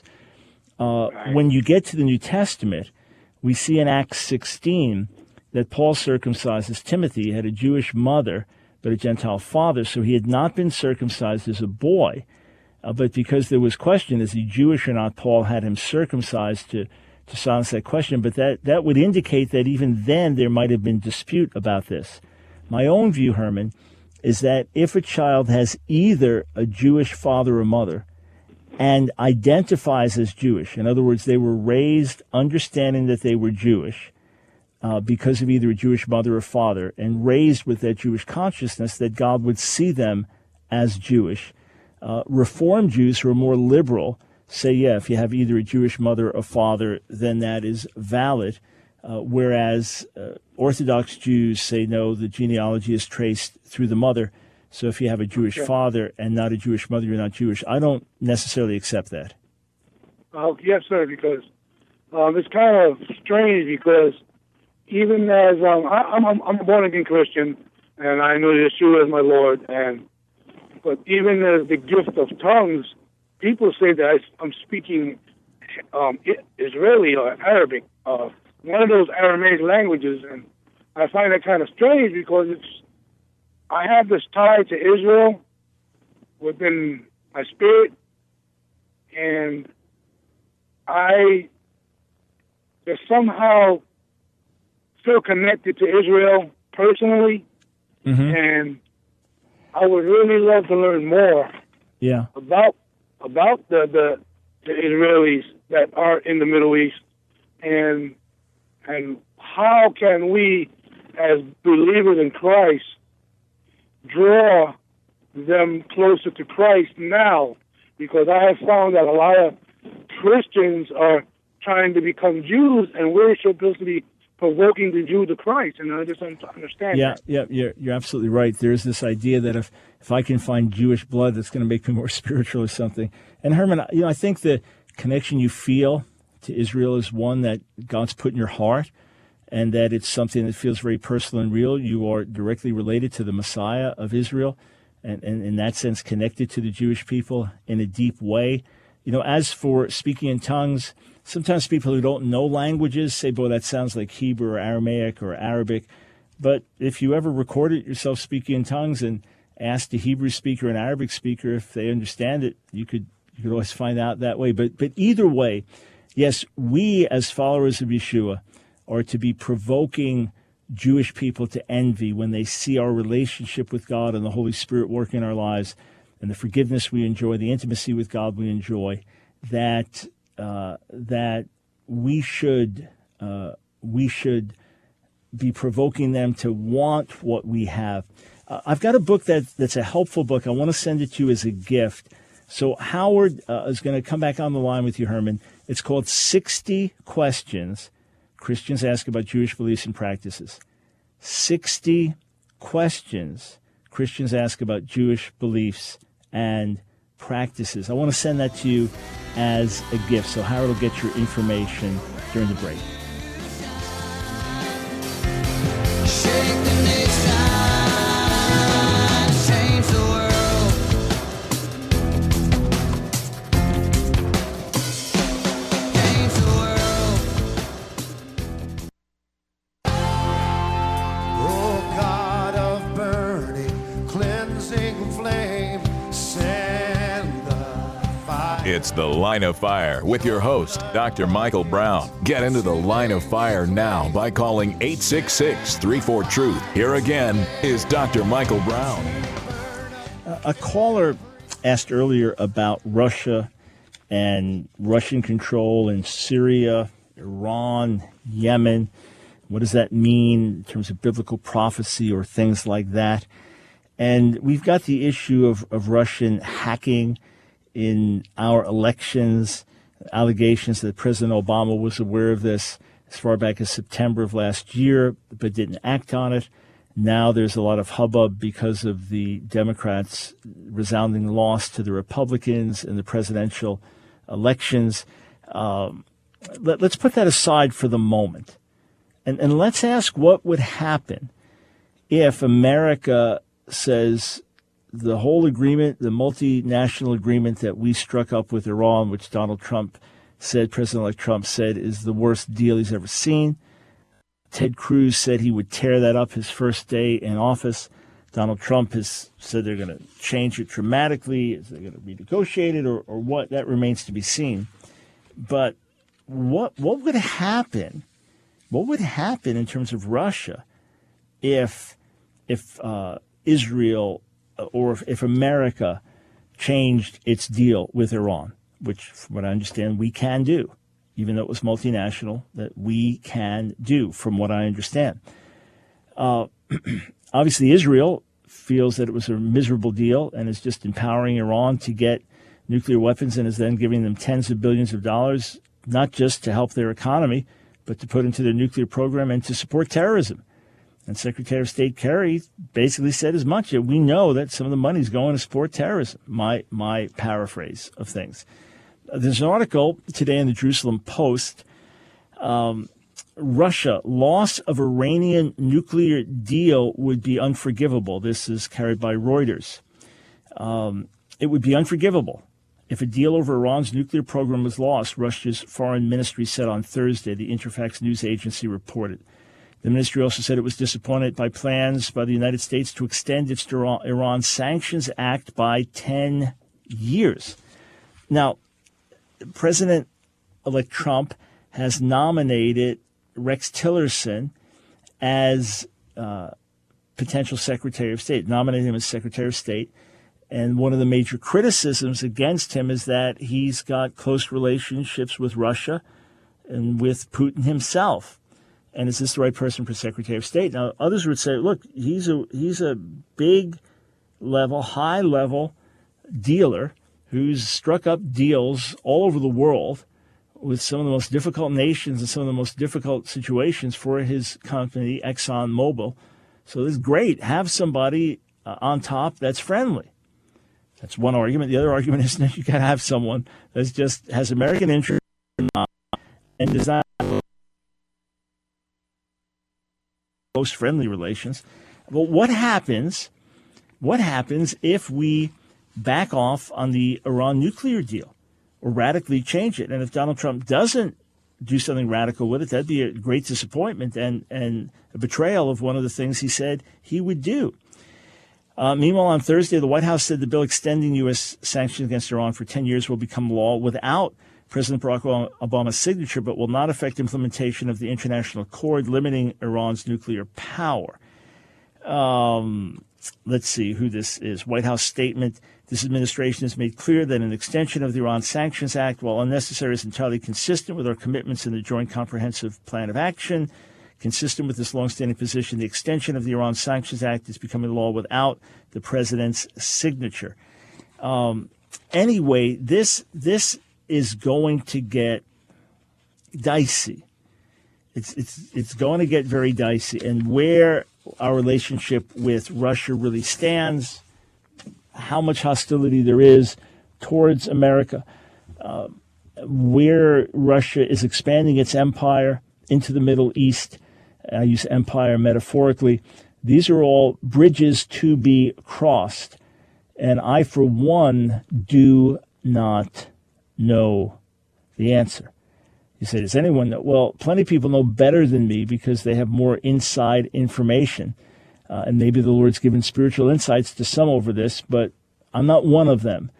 Speaker 1: Uh, when you get to the New Testament, we see in Acts sixteen that Paul circumcises Timothy. He had a Jewish mother, but a Gentile father, so he had not been circumcised as a boy. Uh, but because there was question, is he Jewish or not, Paul had him circumcised to, to silence that question. But that, that would indicate that even then there might have been dispute about this. My own view, Herman, is that if a child has either a Jewish father or mother and identifies as Jewish, in other words, they were raised understanding that they were Jewish, Uh, because of either a Jewish mother or father, and raised with that Jewish consciousness that God would see them as Jewish. Uh, Reform Jews who are more liberal say, yeah, if you have either a Jewish mother or father, then that is valid. Uh, whereas uh, Orthodox Jews say, no, the genealogy is traced through the mother. So if you have a Jewish
Speaker 10: Okay.
Speaker 1: father and not a Jewish mother, you're not Jewish. I don't necessarily accept that.
Speaker 10: Uh, yes, sir, because um, it's kind of strange because even as um, I, I'm, I'm I'm a born again Christian, and I know Yeshua is my Lord, and but even as the gift of tongues, people say that I, I'm speaking um, Israeli or Arabic, uh, one of those Aramaic languages, and I find that kind of strange because it's I have this tie to Israel within my spirit, and I just somehow feel connected to Israel personally,
Speaker 1: Mm-hmm.
Speaker 10: and I would really love to learn more
Speaker 1: Yeah.
Speaker 10: about about the, the the Israelis that are in the Middle East, and and how can we, as believers in Christ, draw them closer to Christ now? Because I have found that a lot of Christians are trying to become Jews, and we're supposed to be provoking the Jew to Christ, and I just don't understand
Speaker 1: Yeah,
Speaker 10: that.
Speaker 1: yeah, you're, you're absolutely right. There's this idea that if, if I can find Jewish blood, that's going to make me more spiritual or something. And Herman, you know, I think the connection you feel to Israel is one that God's put in your heart, and that it's something that feels very personal and real. You are directly related to the Messiah of Israel, and, and in that sense connected to the Jewish people in a deep way. You know, as for speaking in tongues, sometimes people who don't know languages say, boy, that sounds like Hebrew or Aramaic or Arabic. But if you ever recorded yourself speaking in tongues and asked a Hebrew speaker and Arabic speaker if they understand it, you could you could always find out that way. But but either way, yes, we as followers of Yeshua are to be provoking Jewish people to envy when they see our relationship with God and the Holy Spirit working in our lives and the forgiveness we enjoy, the intimacy with God we enjoy, that uh, that we should uh, we should be provoking them to want what we have. Uh, I've got a book that that's a helpful book. I want to send it to you as a gift. So Howard uh, is going to come back on the line with you, Herman. It's called sixty Questions Christians Ask About Jewish Beliefs and Practices. sixty Questions Christians Ask About Jewish Beliefs and Practices. I want to send that to you as a gift. So Howard will get your information during the break.
Speaker 2: It's The Line of Fire with your host, Doctor Michael Brown. Get into the Line of Fire now by calling eight six six, three four, truth. Here again is Doctor Michael Brown.
Speaker 1: A caller asked earlier about Russia and Russian control in Syria, Iran, Yemen. What does that mean in terms of biblical prophecy or things like that? And we've got the issue of, of Russian hacking in our elections, allegations that President Obama was aware of this as far back as September of last year, but didn't act on it. Now there's a lot of hubbub because of the Democrats' resounding loss to the Republicans in the presidential elections. Um, let, let's put that aside for the moment. And, and let's ask what would happen if America says the whole agreement, the multinational agreement that we struck up with Iran, which Donald Trump said, President-elect Trump said, is the worst deal he's ever seen. Ted Cruz said he would tear that up his first day in office. Donald Trump has said they're going to change it dramatically. Is they going to renegotiate it or, or what? That remains to be seen. But what what would happen? What would happen in terms of Russia if if uh, Israel or if, if America changed its deal with Iran, which, from what I understand, we can do, even though it was multinational, that we can do, from what I understand. Uh, obviously, Israel feels that it was a miserable deal and is just empowering Iran to get nuclear weapons and is then giving them tens of billions of dollars, not just to help their economy, but to put into their nuclear program and to support terrorism. And Secretary of State Kerry basically said as much. We know that some of the money is going to support terrorism, my my paraphrase of things. There's an article today in the Jerusalem Post, um, Russia, loss of Iranian nuclear deal would be unforgivable. This is carried by Reuters. Um, it would be unforgivable if a deal over Iran's nuclear program was lost, Russia's foreign ministry said on Thursday, the Interfax news agency reported. The ministry also said it was disappointed by plans by the United States to extend its Iran Sanctions Act by ten years. Now, President-elect Trump has nominated Rex Tillerson as uh, potential Secretary of State, nominated him as Secretary of State. And one of the major criticisms against him is that he's got close relationships with Russia and with Putin himself. And is this the right person for Secretary of State? Now, others would say, look, he's a he's a big level, high level dealer who's struck up deals all over the world with some of the most difficult nations and some of the most difficult situations for his company, ExxonMobil. So this is great. Have somebody uh, on top that's friendly. That's one argument. The other argument is that you got to have someone that just has American interest and does not close friendly relations. Well, what happens? What happens if we back off on the Iran nuclear deal or radically change it? And if Donald Trump doesn't do something radical with it, that'd be a great disappointment and, and a betrayal of one of the things he said he would do. Uh, meanwhile, on Thursday, the White House said the bill extending U S sanctions against Iran for ten years will become law without President Barack Obama's signature, but will not affect implementation of the international accord limiting Iran's nuclear power. Um, let's see who this is. White House statement. This administration has made clear that an extension of the Iran Sanctions Act, while unnecessary, is entirely consistent with our commitments in the Joint Comprehensive Plan of Action. Consistent with this longstanding position, the extension of the Iran Sanctions Act is becoming law without the president's signature. Um, anyway, this this is going to get dicey. It's it's it's going to get very dicey, and where our relationship with Russia really stands, how much hostility there is towards America, uh, where Russia is expanding its empire into the Middle East. I use empire metaphorically. These are all bridges to be crossed. And I, for one, do not know the answer. You say, does anyone know? Well, plenty of people know better than me because they have more inside information. Uh, and maybe the Lord's given spiritual insights to some over this, but I'm not one of them.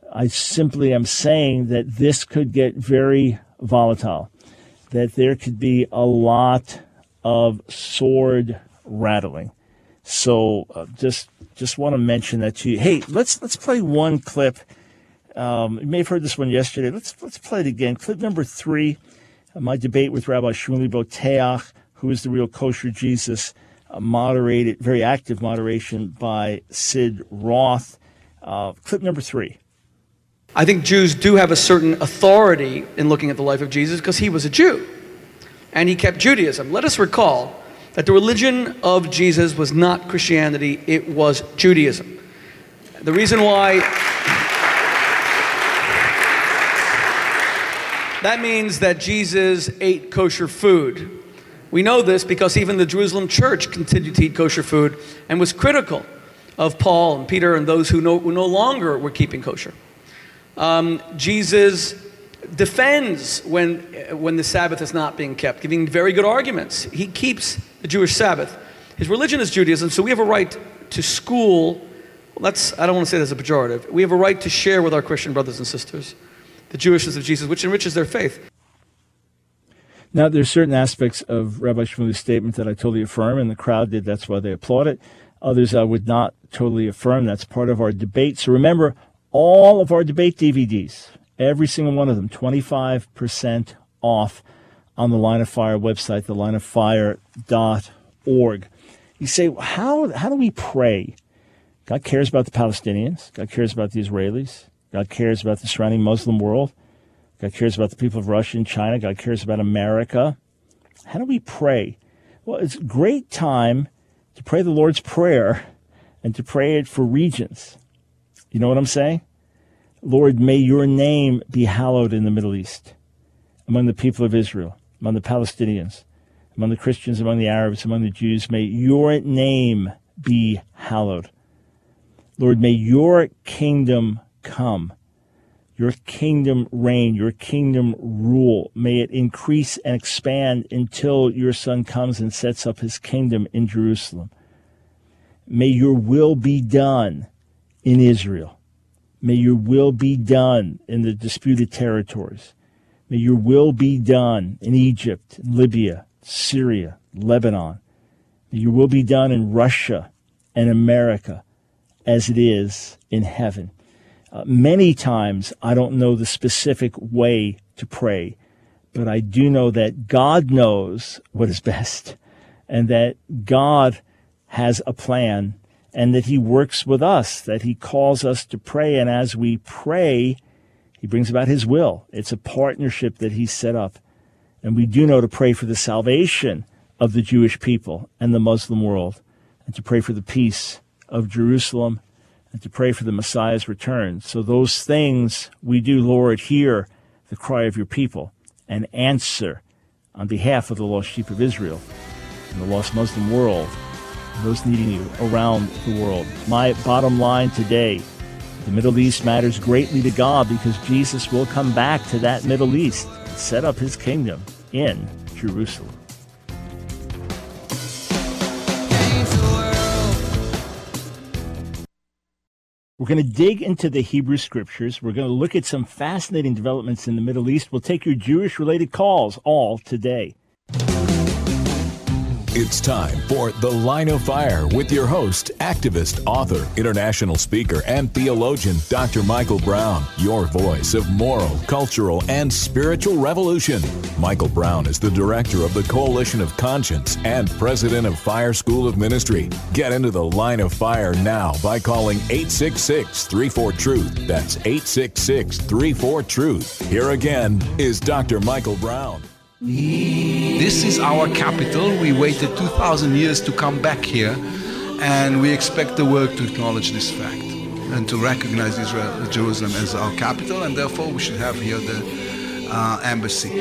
Speaker 1: I simply am saying that this could get very volatile, that there could be a lot of sword rattling. So uh, just just want to mention that to you. Hey, let's let's play one clip. Um, you may have heard this one yesterday. Let's let's play it again. Clip number three, uh, my debate with Rabbi Shmuley Boteach, who is the real kosher Jesus, uh, moderated, very active moderation by Sid Roth. Uh, clip number three.
Speaker 11: I think Jews do have a certain authority in looking at the life of Jesus because he was a Jew and he kept Judaism. Let us recall that the religion of Jesus was not Christianity, it was Judaism. The reason why that means that Jesus ate kosher food. We know this because even the Jerusalem church continued to eat kosher food and was critical of Paul and Peter and those who no, who no longer were keeping kosher. Um, Jesus defends when, when the Sabbath is not being kept, giving very good arguments. He keeps the Jewish Sabbath. His religion is Judaism, so we have a right to school. Well, that's, I don't want to say that as a pejorative. We have a right to share with our Christian brothers and sisters the Jewishness of Jesus, which enriches their faith.
Speaker 1: Now, there's certain aspects of Rabbi Shmuley's statement that I totally affirm, and the crowd did. That's why they applaud it. Others I would not totally affirm. That's part of our debate. So remember, all of our debate D V Ds, every single one of them, twenty-five percent off on the Line of Fire website, the line of fire dot org. You say, how, how do we pray? God cares about the Palestinians. God cares about the Israelis. God cares about the surrounding Muslim world. God cares about the people of Russia and China. God cares about America. How do we pray? Well, it's a great time to pray the Lord's Prayer and to pray it for regions. You know what I'm saying? Lord, may your name be hallowed in the Middle East, among the people of Israel, among the Palestinians, among the Christians, among the Arabs, among the Jews. May your name be hallowed. Lord, may your kingdom come, your kingdom reign, your kingdom rule. May it increase and expand until your Son comes and sets up his kingdom in Jerusalem. May your will be done in Israel. May your will be done in the disputed territories. May your will be done in Egypt, Libya, Syria, Lebanon. May your will be done in Russia and America as it is in heaven. Uh, many times I don't know the specific way to pray, but I do know that God knows what is best and that God has a plan and that he works with us, that he calls us to pray. And as we pray, he brings about his will. It's a partnership that he set up. And we do know to pray for the salvation of the Jewish people and the Muslim world, and to pray for the peace of Jerusalem, and to pray for the Messiah's return. So those things we do, Lord, hear the cry of your people and answer on behalf of the lost sheep of Israel and the lost Muslim world, and those needing you around the world. My bottom line today, the Middle East matters greatly to God because Jesus will come back to that Middle East and set up his kingdom in Jerusalem. We're going to dig into the Hebrew Scriptures. We're going to look at some fascinating developments in the Middle East. We'll take your Jewish-related calls all today.
Speaker 2: It's time for The Line of Fire with your host, activist, author, international speaker, and theologian, Doctor Michael Brown, your voice of moral, cultural, and spiritual revolution. Michael Brown is the director of the Coalition of Conscience and president of Fire School of Ministry. Get into The Line of Fire now by calling eight six six, three four, truth. That's eight six six, three four, truth. Here again is Doctor Michael Brown.
Speaker 12: This is our capital. We waited two thousand years to come back here, and we expect the world to acknowledge this fact and to recognize Israel, Jerusalem as our capital, and therefore we should have here the uh, embassy.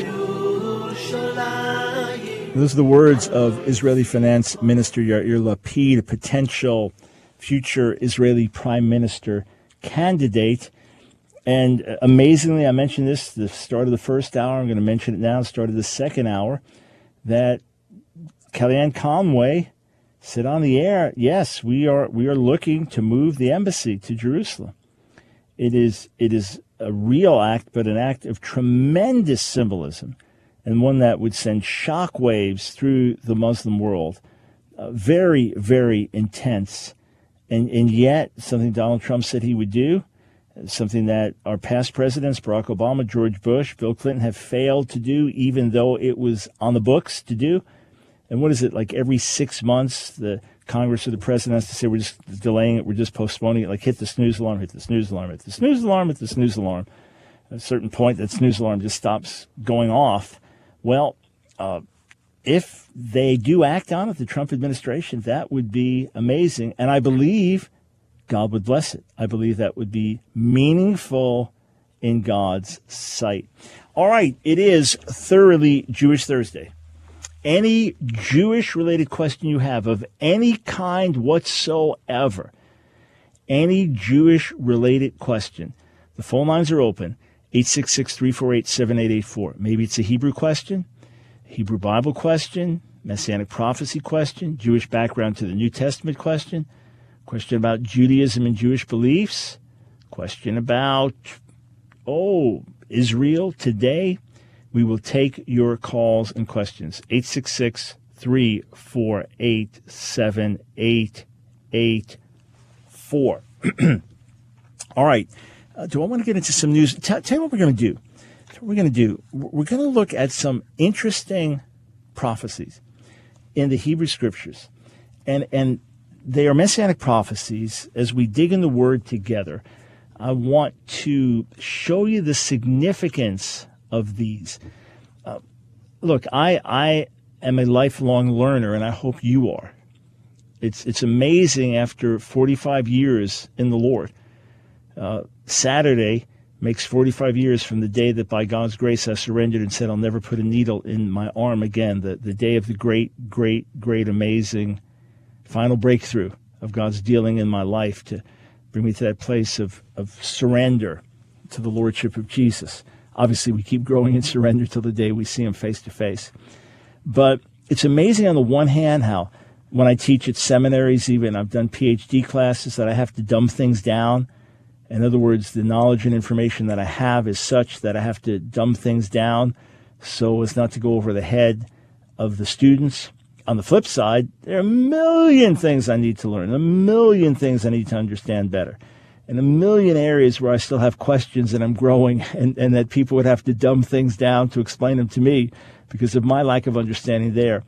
Speaker 1: Those are the words of Israeli Finance Minister Yair Lapid, a potential future Israeli Prime Minister candidate. And amazingly, I mentioned this at the start of the first hour. I'm going to mention it now, start of the second hour, that Kellyanne Conway said on the air, yes, we are we are looking to move the embassy to Jerusalem. It is it is a real act, but an act of tremendous symbolism, and one that would send shockwaves through the Muslim world. Uh, very, very intense. And, and yet, something Donald Trump said he would do, something that our past presidents, Barack Obama, George Bush, Bill Clinton, have failed to do, even though it was on the books to do. And what is it, like every six months, the Congress or the president has to say, we're just delaying it, we're just postponing it, like hit the snooze alarm, hit the snooze alarm, hit the snooze alarm, hit the snooze alarm. At a certain point, that snooze alarm just stops going off. Well, uh, if they do act on it, the Trump administration, that would be amazing. And I believe God would bless it. I believe that would be meaningful in God's sight. All right, it is Thoroughly Jewish Thursday. Any Jewish-related question you have of any kind whatsoever, any Jewish-related question, the phone lines are open, eight six six, three four eight, seven eight eight four. Maybe it's a Hebrew question, Hebrew Bible question, Messianic prophecy question, Jewish background to the New Testament question, question about Judaism and Jewish beliefs, question about, oh, Israel today. We will take your calls and questions. eight six six, three four eight, seven eight eight four. All right. Uh, do I want to get into some news? Tell, tell you what we're going to do. What we're going to do. We're going to look at some interesting prophecies in the Hebrew Scriptures. And, and they are messianic prophecies. As we dig in the Word together, I want to show you the significance of these. Uh, look, I I am a lifelong learner, and I hope you are. It's it's amazing after forty-five years in the Lord. Uh, Saturday makes forty-five years from the day that by God's grace I surrendered and said I'll never put a needle in my arm again, the, the day of the great, great, great, amazing final breakthrough of God's dealing in my life to bring me to that place of, of surrender to the Lordship of Jesus. Obviously, we keep growing in surrender till the day we see him face to face. But it's amazing on the one hand how when I teach at seminaries, even I've done P H D classes, that I have to dumb things down. In other words, the knowledge and information that I have is such that I have to dumb things down so as not to go over the head of the students. On the flip side, there are a million things I need to learn, a million things I need to understand better, and a million areas where I still have questions and I'm growing, and, and that people would have to dumb things down to explain them to me because of my lack of understanding there.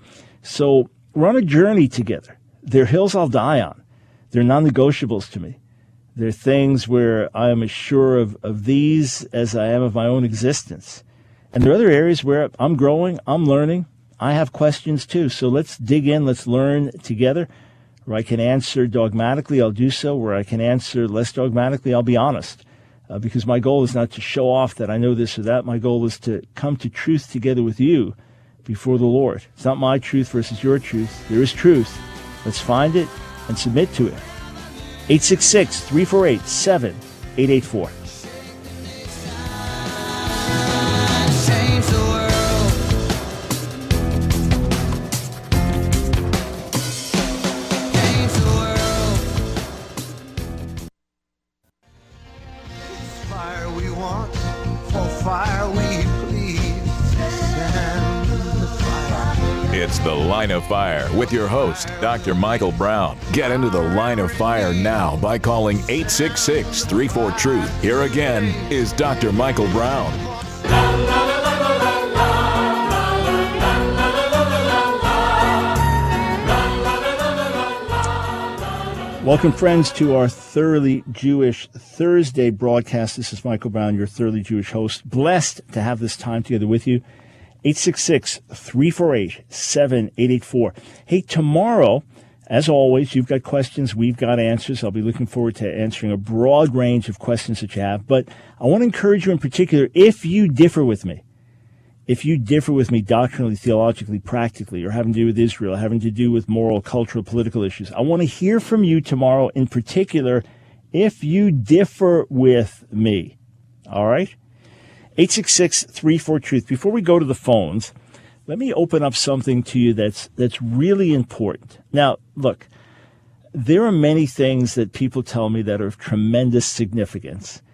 Speaker 1: So we're on a journey together. There are hills I'll die on. They're non-negotiables to me. They're things where I am as sure of, of these as I am of my own existence. And there are other areas where I'm growing, I'm learning, I have questions too. So let's dig in, let's learn together. Where I can answer dogmatically, I'll do so. Where I can answer less dogmatically, I'll be honest. Uh, because my goal is not to show off that I know this or that. My goal is to come to truth together with you before the Lord. It's not my truth versus your truth. There is truth. Let's find it and submit to it. eight six six, three four eight, seven eight eight four.
Speaker 2: It's The Line of Fire with your host, Doctor Michael Brown. Get into the Line of Fire now by calling eight six six, three four, truth. Here again is Doctor Michael Brown.
Speaker 1: Welcome, friends, to our Thoroughly Jewish Thursday broadcast. This is Michael Brown, your Thoroughly Jewish host. Blessed to have this time together with you. eight six six, three four eight, seven eight eight four. Hey, tomorrow, as always, you've got questions, we've got answers. I'll be looking forward to answering a broad range of questions that you have. But I want to encourage you in particular, if you differ with me, if you differ with me doctrinally, theologically, practically, or having to do with Israel, having to do with moral, cultural, political issues, I want to hear from you tomorrow in particular if you differ with me. All right? eight six six, three four, truth. Before we go to the phones, let me open up something to you that's that's really important. Now, look, there are many things that people tell me that are of tremendous significance.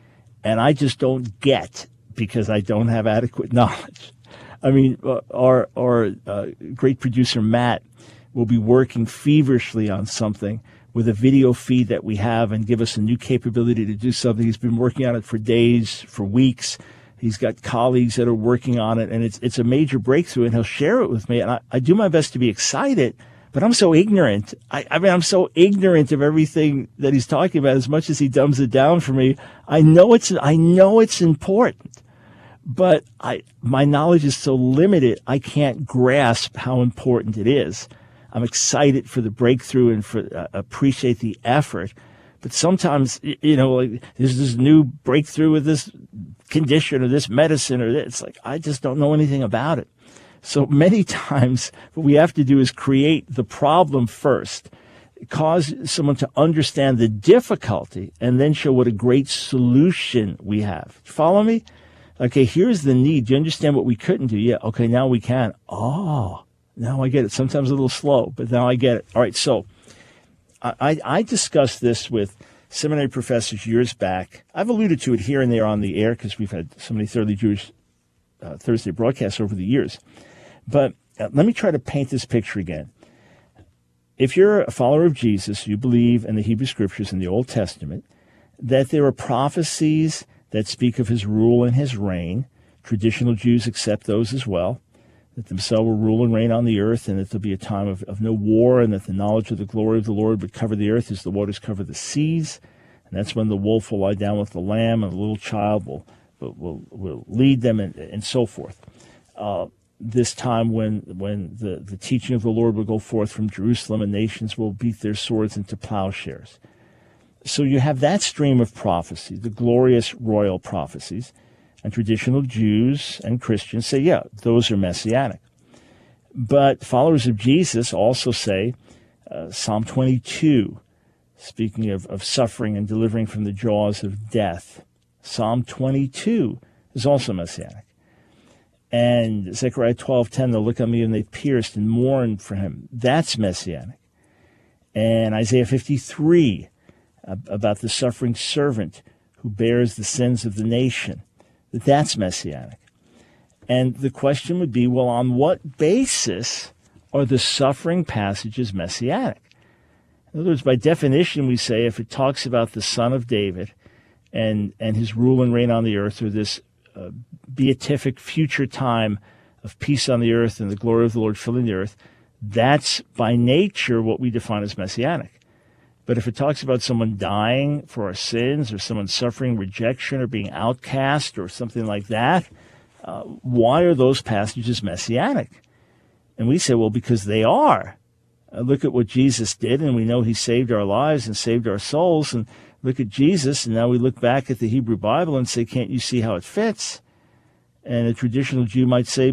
Speaker 1: and I just don't get because I don't have adequate knowledge. I mean, uh, our, our uh, great producer, Matt, will be working feverishly on something with a video feed that we have and give us a new capability to do something. He's been working on it for days, for weeks. He's got colleagues that are working on it, and it's it's a major breakthrough, and he'll share it with me. And I, I do my best to be excited, but I'm so ignorant. I, I mean, I'm so ignorant of everything that he's talking about. As much as he dumbs it down for me, I know it's I know it's important, but I my knowledge is so limited, I can't grasp how important it is. I'm excited for the breakthrough and for uh, appreciate the effort. But sometimes, you know, like there's this new breakthrough with this condition or this medicine or this. It's like, I just don't know anything about it. So many times what we have to do is create the problem first, cause someone to understand the difficulty, and then show what a great solution we have. Follow me? Okay, here's the need. Do you understand what we couldn't do? Yeah, okay, now we can. Oh, now I get it. Sometimes a little slow, but now I get it. All right, so I, I discussed this with seminary professors years back. I've alluded to it here and there on the air because we've had so many Thoroughly Jewish uh, Thursday broadcasts over the years. But uh, let me try to paint this picture again. If you're a follower of Jesus, you believe in the Hebrew Scriptures in the Old Testament, that there are prophecies that speak of his rule and his reign. Traditional Jews accept those as well, that the Messiah will rule and reign on the earth, and that there'll be a time of, of no war, and that the knowledge of the glory of the Lord would cover the earth as the waters cover the seas. And that's when the wolf will lie down with the lamb, and the little child will will, will, will lead them, and, and so forth. Uh, this time when when the, the teaching of the Lord will go forth from Jerusalem, and nations will beat their swords into plowshares. So you have that stream of prophecy, the glorious royal prophecies. And traditional Jews and Christians say, yeah, those are messianic. But followers of Jesus also say, uh, Psalm twenty-two, speaking of, of suffering and delivering from the jaws of death, Psalm twenty-two is also messianic. And Zechariah twelve ten, they'll look on me and they pierced and mourned for him. That's messianic. And Isaiah fifty-three, uh, about the suffering servant who bears the sins of the nation. That's messianic. And the question would be, well, on what basis are the suffering passages messianic? In other words, by definition, we say if it talks about the Son of David and, and his rule and reign on the earth, or this uh, beatific future time of peace on the earth and the glory of the Lord filling the earth, that's by nature what we define as messianic. But if it talks about someone dying for our sins, or someone suffering rejection or being outcast or something like that, uh, why are those passages messianic? And we say, well, because they are. Uh, look at what Jesus did, and we know he saved our lives and saved our souls. And look at Jesus, and now we look back at the Hebrew Bible and say, can't you see how it fits? And a traditional Jew might say,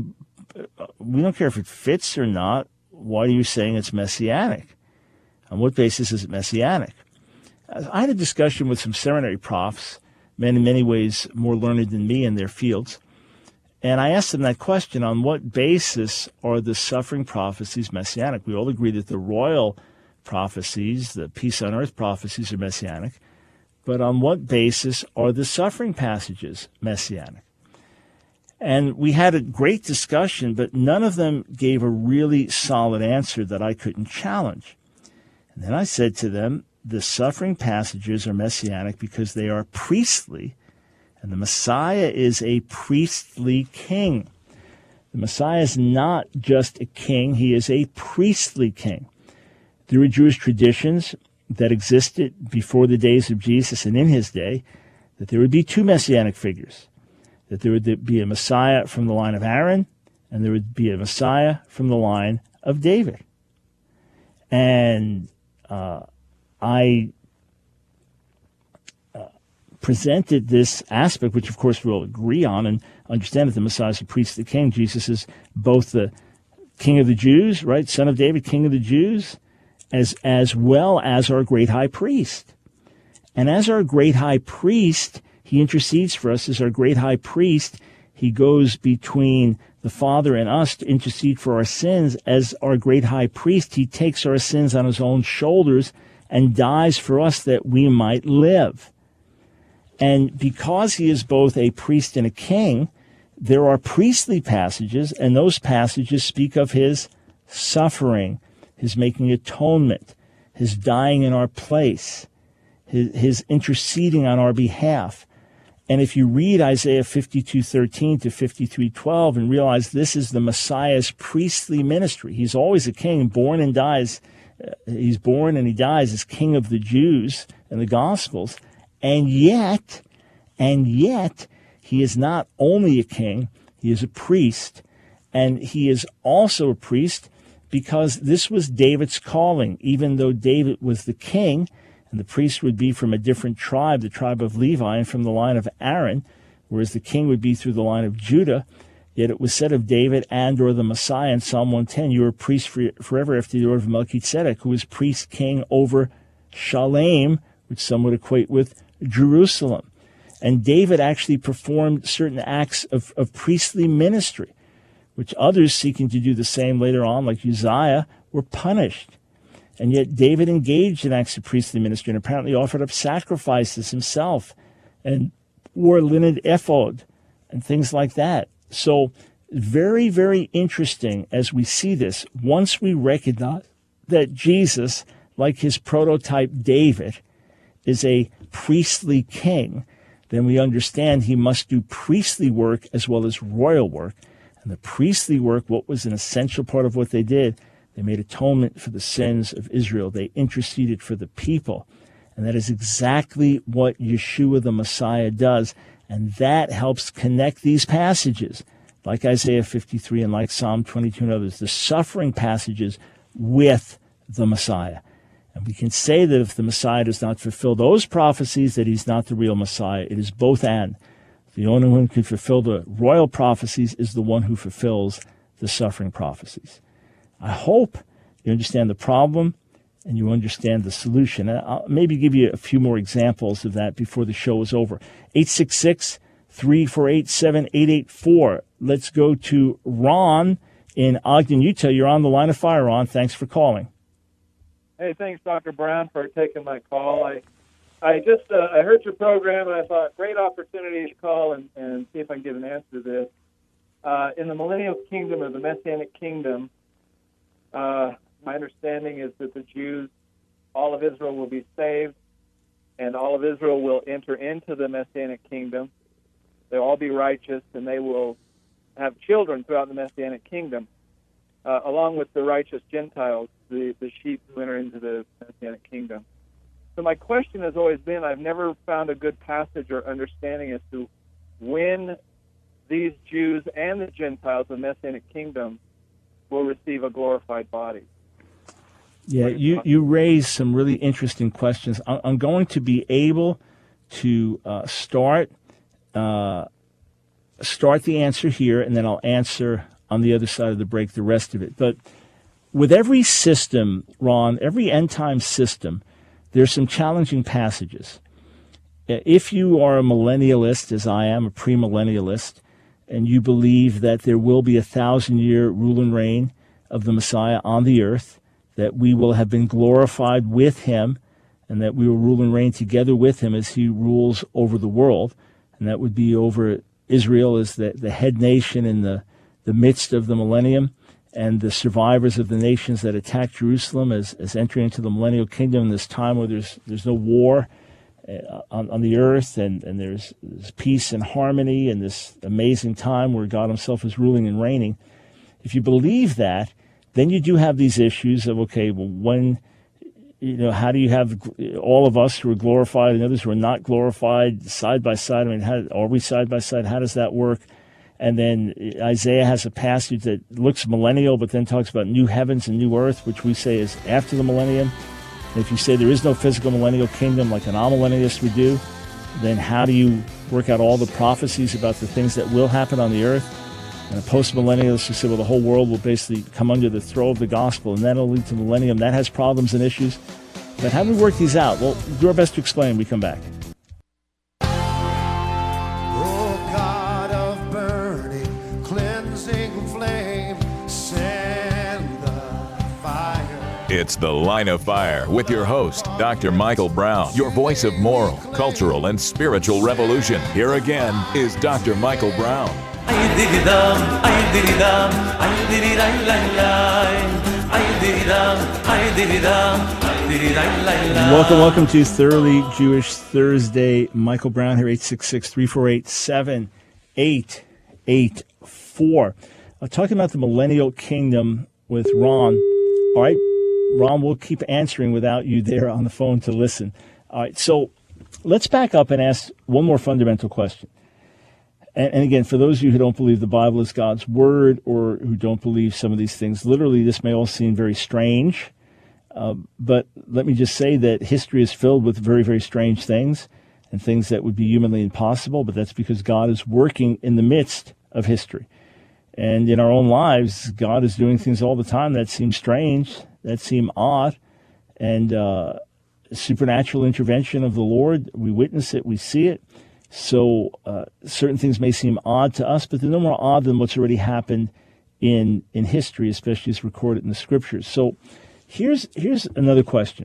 Speaker 1: we don't care if it fits or not. Why are you saying it's messianic? On what basis is it messianic? I had a discussion with some seminary profs, men in many ways more learned than me in their fields, and I asked them that question, on what basis are the suffering prophecies messianic? We all agree that the royal prophecies, the peace on earth prophecies, are messianic, but on what basis are the suffering passages messianic? And we had a great discussion, but none of them gave a really solid answer that I couldn't challenge. And then I said to them, the suffering passages are messianic because they are priestly, and the Messiah is a priestly king. The Messiah is not just a king, he is a priestly king. There were Jewish traditions that existed before the days of Jesus and in his day, that there would be two messianic figures, that there would be a Messiah from the line of Aaron, and there would be a Messiah from the line of David. And Uh, I uh, presented this aspect, which of course we'll agree on and understand that the Messiah is a priestly king. Jesus is both the King of the Jews, right, Son of David, King of the Jews, as as well as our great high priest. And as our great high priest, he intercedes for us. As our great high priest, he goes between the Father and us to intercede for our sins. As our great high priest, he takes our sins on his own shoulders and dies for us that we might live. And because he is both a priest and a king, there are priestly passages, and those passages speak of his suffering, his making atonement, his dying in our place, his, his interceding on our behalf. And if you read Isaiah fifty-two thirteen to fifty-three twelve and realize this is the Messiah's priestly ministry, he's always a king, born and dies. Uh, he's born and he dies as King of the Jews in the Gospels. And yet, and yet, he is not only a king, he is a priest. And he is also a priest because this was David's calling. Even though David was the king, and the priest would be from a different tribe, the tribe of Levi, and from the line of Aaron, whereas the king would be through the line of Judah. Yet it was said of David and or the Messiah in Psalm one ten, you are a priest for, forever after the order of Melchizedek, who was priest king over Shalem, which some would equate with Jerusalem. And David actually performed certain acts of, of priestly ministry, which others seeking to do the same later on, like Uzziah, were punished. And yet David engaged in acts of priestly ministry and apparently offered up sacrifices himself and wore a linen ephod and things like that. So very, very interesting as we see this. Once we recognize that Jesus, like his prototype David, is a priestly king, then we understand he must do priestly work as well as royal work. And the priestly work, what was an essential part of what they did? They made atonement for the sins of Israel. They interceded for the people. And that is exactly what Yeshua the Messiah does. And that helps connect these passages, like Isaiah fifty-three and like Psalm twenty-two and others, the suffering passages with the Messiah. And we can say that if the Messiah does not fulfill those prophecies, that he's not the real Messiah. It is both and. The only one who can fulfill the royal prophecies is the one who fulfills the suffering prophecies. I hope you understand the problem and you understand the solution. And I'll maybe give you a few more examples of that before the show is over. eight six six, three four eight, seven eight eight four. Let's go to Ron in Ogden, Utah. You're on the line of fire, Ron. Thanks for calling.
Speaker 13: Hey, thanks, Doctor Brown, for taking my call. I I just uh, I heard your program, and I thought, great opportunity to call and, and see if I can get an answer to this. Uh, in the millennial kingdom or the Messianic kingdom, uh, my understanding is that the Jews, all of Israel will be saved, and all of Israel will enter into the Messianic kingdom. They'll all be righteous, and they will have children throughout the Messianic kingdom, uh, along with the righteous Gentiles, the, the sheep who enter into the Messianic kingdom. So my question has always been, I've never found a good passage or understanding as to when these Jews and the Gentiles of the Messianic kingdom will receive a glorified body.
Speaker 1: Yeah, you, you raise some really interesting questions. I'm going to be able to uh, start uh, start the answer here, and then I'll answer on the other side of the break the rest of it. But with every system, Ron, every end-time system, there's some challenging passages. If you are a millennialist, as I am, a premillennialist, and you believe that there will be a thousand-year rule and reign of the Messiah on the earth, that we will have been glorified with him, and that we will rule and reign together with him as he rules over the world, and that would be over Israel as the, the head nation in the, the midst of the millennium, and the survivors of the nations that attack Jerusalem as, as entering into the millennial kingdom in this time where there's there's no war uh, on, on the earth, and, and there's, there's peace and harmony, and this amazing time where God himself is ruling and reigning. If you believe that, then you do have these issues of, okay, well, when, you know, how do you have all of us who are glorified and others who are not glorified side by side? I mean, how, are we side by side? How does that work? And then Isaiah has a passage that looks millennial, but then talks about new heavens and new earth, which we say is after the millennium. And if you say there is no physical millennial kingdom like an amillennialist would do, then how do you work out all the prophecies about the things that will happen on the earth? And a post-millennialist who say, well, the whole world will basically come under the throw of the gospel, and that'll lead to millennium. That has problems and issues. But how do we work these out? Well, do our best to explain when we come back.
Speaker 2: It's The Line of Fire with your host, Doctor Michael Brown, your voice of moral, cultural, and spiritual revolution. Here again is Doctor Michael Brown.
Speaker 1: Welcome, welcome to Thoroughly Jewish Thursday. Michael Brown here, eight six six, three four eight, seven eight eight four. Uh, talking about the millennial kingdom with Ron. All right, Ron, we'll keep answering without you there on the phone to listen. All right, so let's back up and ask one more fundamental question. And, and again, for those of you who don't believe the Bible is God's word or who don't believe some of these things, literally this may all seem very strange. Uh, but let me just say that history is filled with very, very strange things and things that would be humanly impossible, but that's because God is working in the midst of history. And in our own lives, God is doing things all the time that seem strange, that seem odd, and uh, supernatural intervention of the Lord, we witness it, we see it. So uh, certain things may seem odd to us, but they're no more odd than what's already happened in in history, especially as recorded in the Scriptures. So here's here's another question.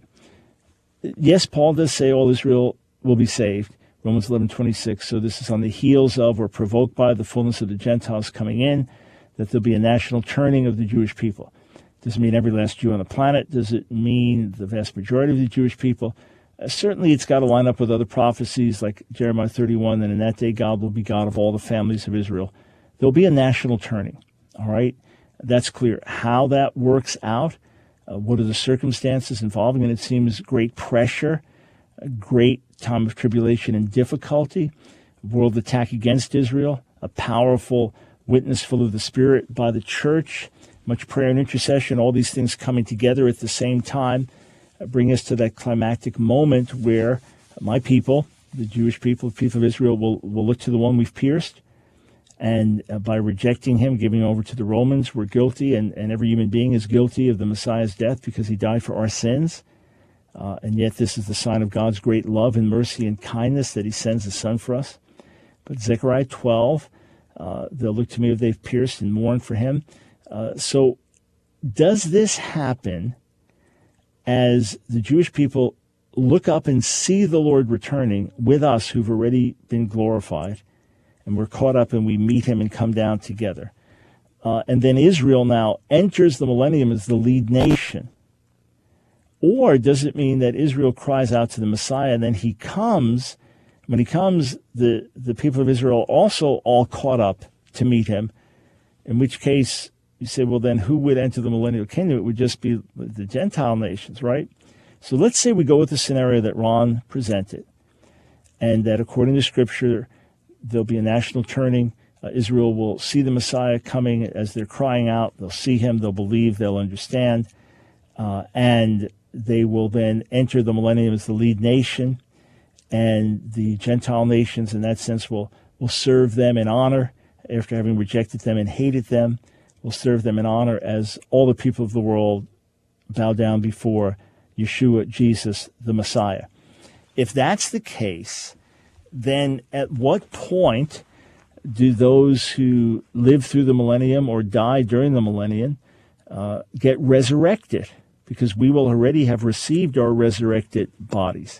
Speaker 1: Yes, Paul does say all Israel will be saved, Romans eleven twenty-six. So this is on the heels of or provoked by the fullness of the Gentiles coming in, that there'll be a national turning of the Jewish people. Does it mean every last Jew on the planet? Does it mean the vast majority of the Jewish people? Uh, certainly it's got to line up with other prophecies like Jeremiah thirty-one, that in that day God will be God of all the families of Israel. There'll be a national turning, all right? That's clear. How that works out, uh, what are the circumstances involving, and it seems great pressure, a great time of tribulation and difficulty, world attack against Israel, a powerful witness full of the Spirit by the church, much prayer and intercession, all these things coming together at the same time, uh, bring us to that climactic moment where my people, the Jewish people, the people of Israel, will, will look to the one we've pierced, and uh, by rejecting him, giving over to the Romans, we're guilty, and, and every human being is guilty of the Messiah's death because he died for our sins. Uh, and yet this is the sign of God's great love and mercy and kindness that he sends his son for us. But Zechariah twelve, uh, they'll look to me if they've pierced and mourn for him. Uh, so does this happen as the Jewish people look up and see the Lord returning with us who've already been glorified, and we're caught up and we meet him and come down together? Uh, and then Israel now enters the millennium as the lead nation. Or does it mean that Israel cries out to the Messiah and then he comes, when he comes, the, the people of Israel also all caught up to meet him, in which case you say, well, then who would enter the millennial kingdom? It would just be the Gentile nations, right? So let's say we go with the scenario that Ron presented, and that according to Scripture, there'll be a national turning. Uh, Israel will see the Messiah coming as they're crying out. They'll see him, they'll believe, they'll understand, uh, and they will then enter the millennium as the lead nation, and the Gentile nations, in that sense, will, will serve them in honor after having rejected them and hated them. Will serve them in honor as all the people of the world bow down before Yeshua, Jesus, the Messiah. If that's the case, then at what point do those who live through the millennium or die during the millennium uh, get resurrected? Because we will already have received our resurrected bodies.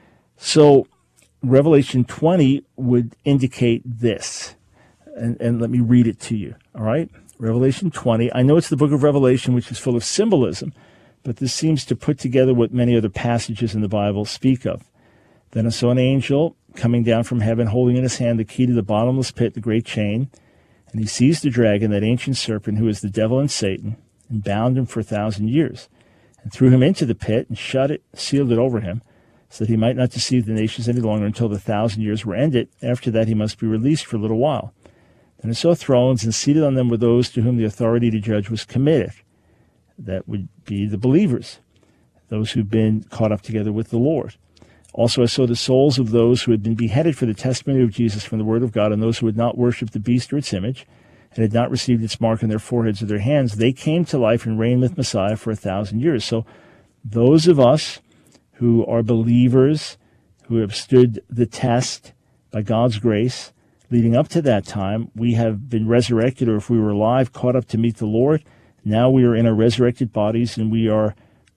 Speaker 1: So Revelation twenty would indicate this. And, and let me read it to you, all right? Revelation twenty. I know it's the book of Revelation, which is full of symbolism, but this seems to put together what many other passages in the Bible speak of. Then I saw an angel coming down from heaven, holding in his hand the key to the bottomless pit, the great chain. And he seized the dragon, that ancient serpent, who is the devil and Satan, and bound him for a thousand years, and threw him into the pit, and shut it, sealed it over him, so that he might not deceive the nations any longer until the thousand years were ended. After that he must be released for a little while. Then I saw thrones, and seated on them were those to whom the authority to judge was committed. That would be the believers, those who've been caught up together with the Lord. Also I saw the souls of those who had been beheaded for the testimony of Jesus from the word of God, and those who had not worshipped the beast or its image, and had not received its mark on their foreheads or their hands. They came to life and reigned with Messiah for a thousand years. So those of us who are believers, who have stood the test by God's grace, leading up to that time, we have been resurrected, or if we were alive, caught up to meet the Lord. Now we are in our resurrected bodies, and we are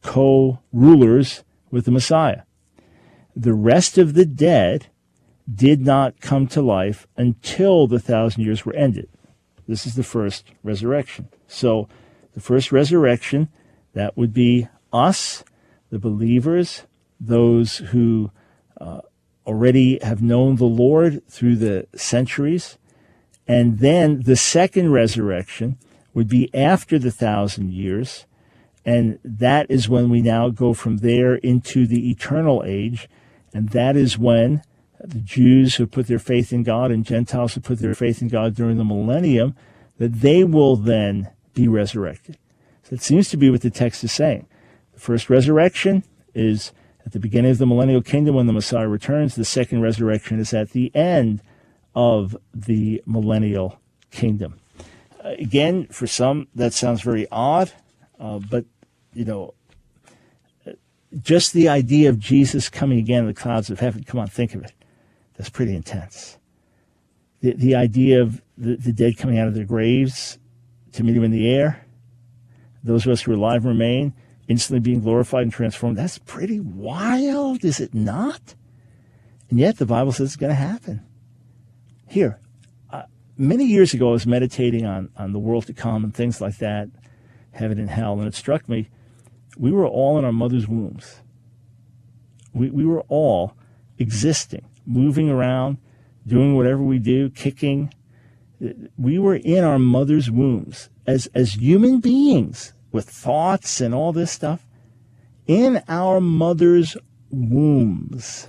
Speaker 1: co-rulers with the Messiah. The rest of the dead did not come to life until the thousand years were ended. This is the first resurrection. So the first resurrection, that would be us, the believers, those who uh, already have known the Lord through the centuries. And then the second resurrection would be after the thousand years. And that is when we now go from there into the eternal age. And that is when the Jews who put their faith in God and Gentiles who put their faith in God during the millennium, that they will then be resurrected. So it seems to be what the text is saying. The first resurrection is at the beginning of the millennial kingdom when the Messiah returns. The second resurrection is at the end of the millennial kingdom. Uh, again, for some, that sounds very odd, uh, but, you know, just the idea of Jesus coming again in the clouds of heaven, come on, think of it. That's pretty intense. The, the idea of the, the dead coming out of their graves to meet him in the air, those of us who are alive and remain, instantly being glorified and transformed, that's pretty wild, is it not? And yet the Bible says it's going to happen. Here, uh, many years ago, I was meditating on, on the world to come and things like that, heaven and hell, and it struck me, we were all in our mother's wombs. We, we were all existing, moving around, doing whatever we do, kicking. We were in our mother's wombs as, as human beings with thoughts and all this stuff, in our mother's wombs.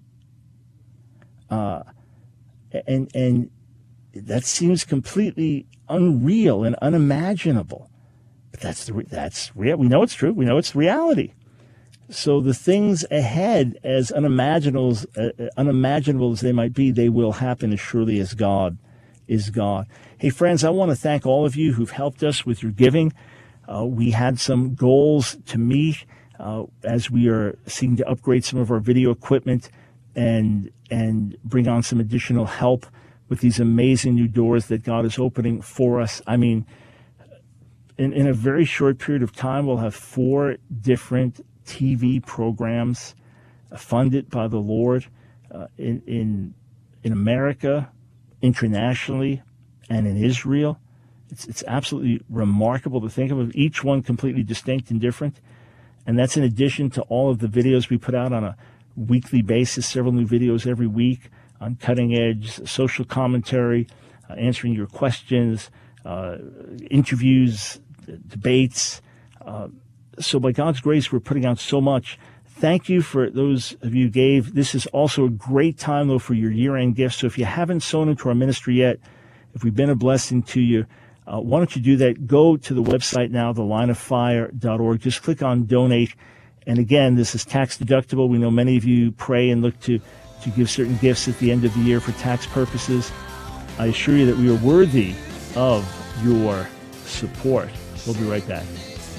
Speaker 1: Uh, and, and that seems completely unreal and unimaginable. But that's the, that's real. We know it's true. We know it's reality. So the things ahead, as unimaginable, uh, unimaginable as they might be, they will happen as surely as God is God. Hey, friends, I want to thank all of you who've helped us with your giving. Uh, we had some goals to meet uh, as we are seeking to upgrade some of our video equipment and and bring on some additional help with these amazing new doors that God is opening for us. I mean, in, in a very short period of time, we'll have four different T V programs funded by the Lord uh, in, in in America, internationally, and in Israel. It's it's absolutely remarkable to think of, each one completely distinct and different. And that's in addition to all of the videos we put out on a weekly basis, several new videos every week on cutting edge social commentary, uh, answering your questions, uh, interviews, debates. Uh, so by God's grace, we're putting out so much. Thank you for those of you who gave. This is also a great time, though, for your year-end gifts. So if you haven't sown into our ministry yet, if we've been a blessing to you, uh, why don't you do that? Go to the website now, the line of fire dot org. Just click on Donate. And again, this is tax deductible. We know many of you pray and look to, to give certain gifts at the end of the year for tax purposes. I assure you that we are worthy of your support. We'll be right back.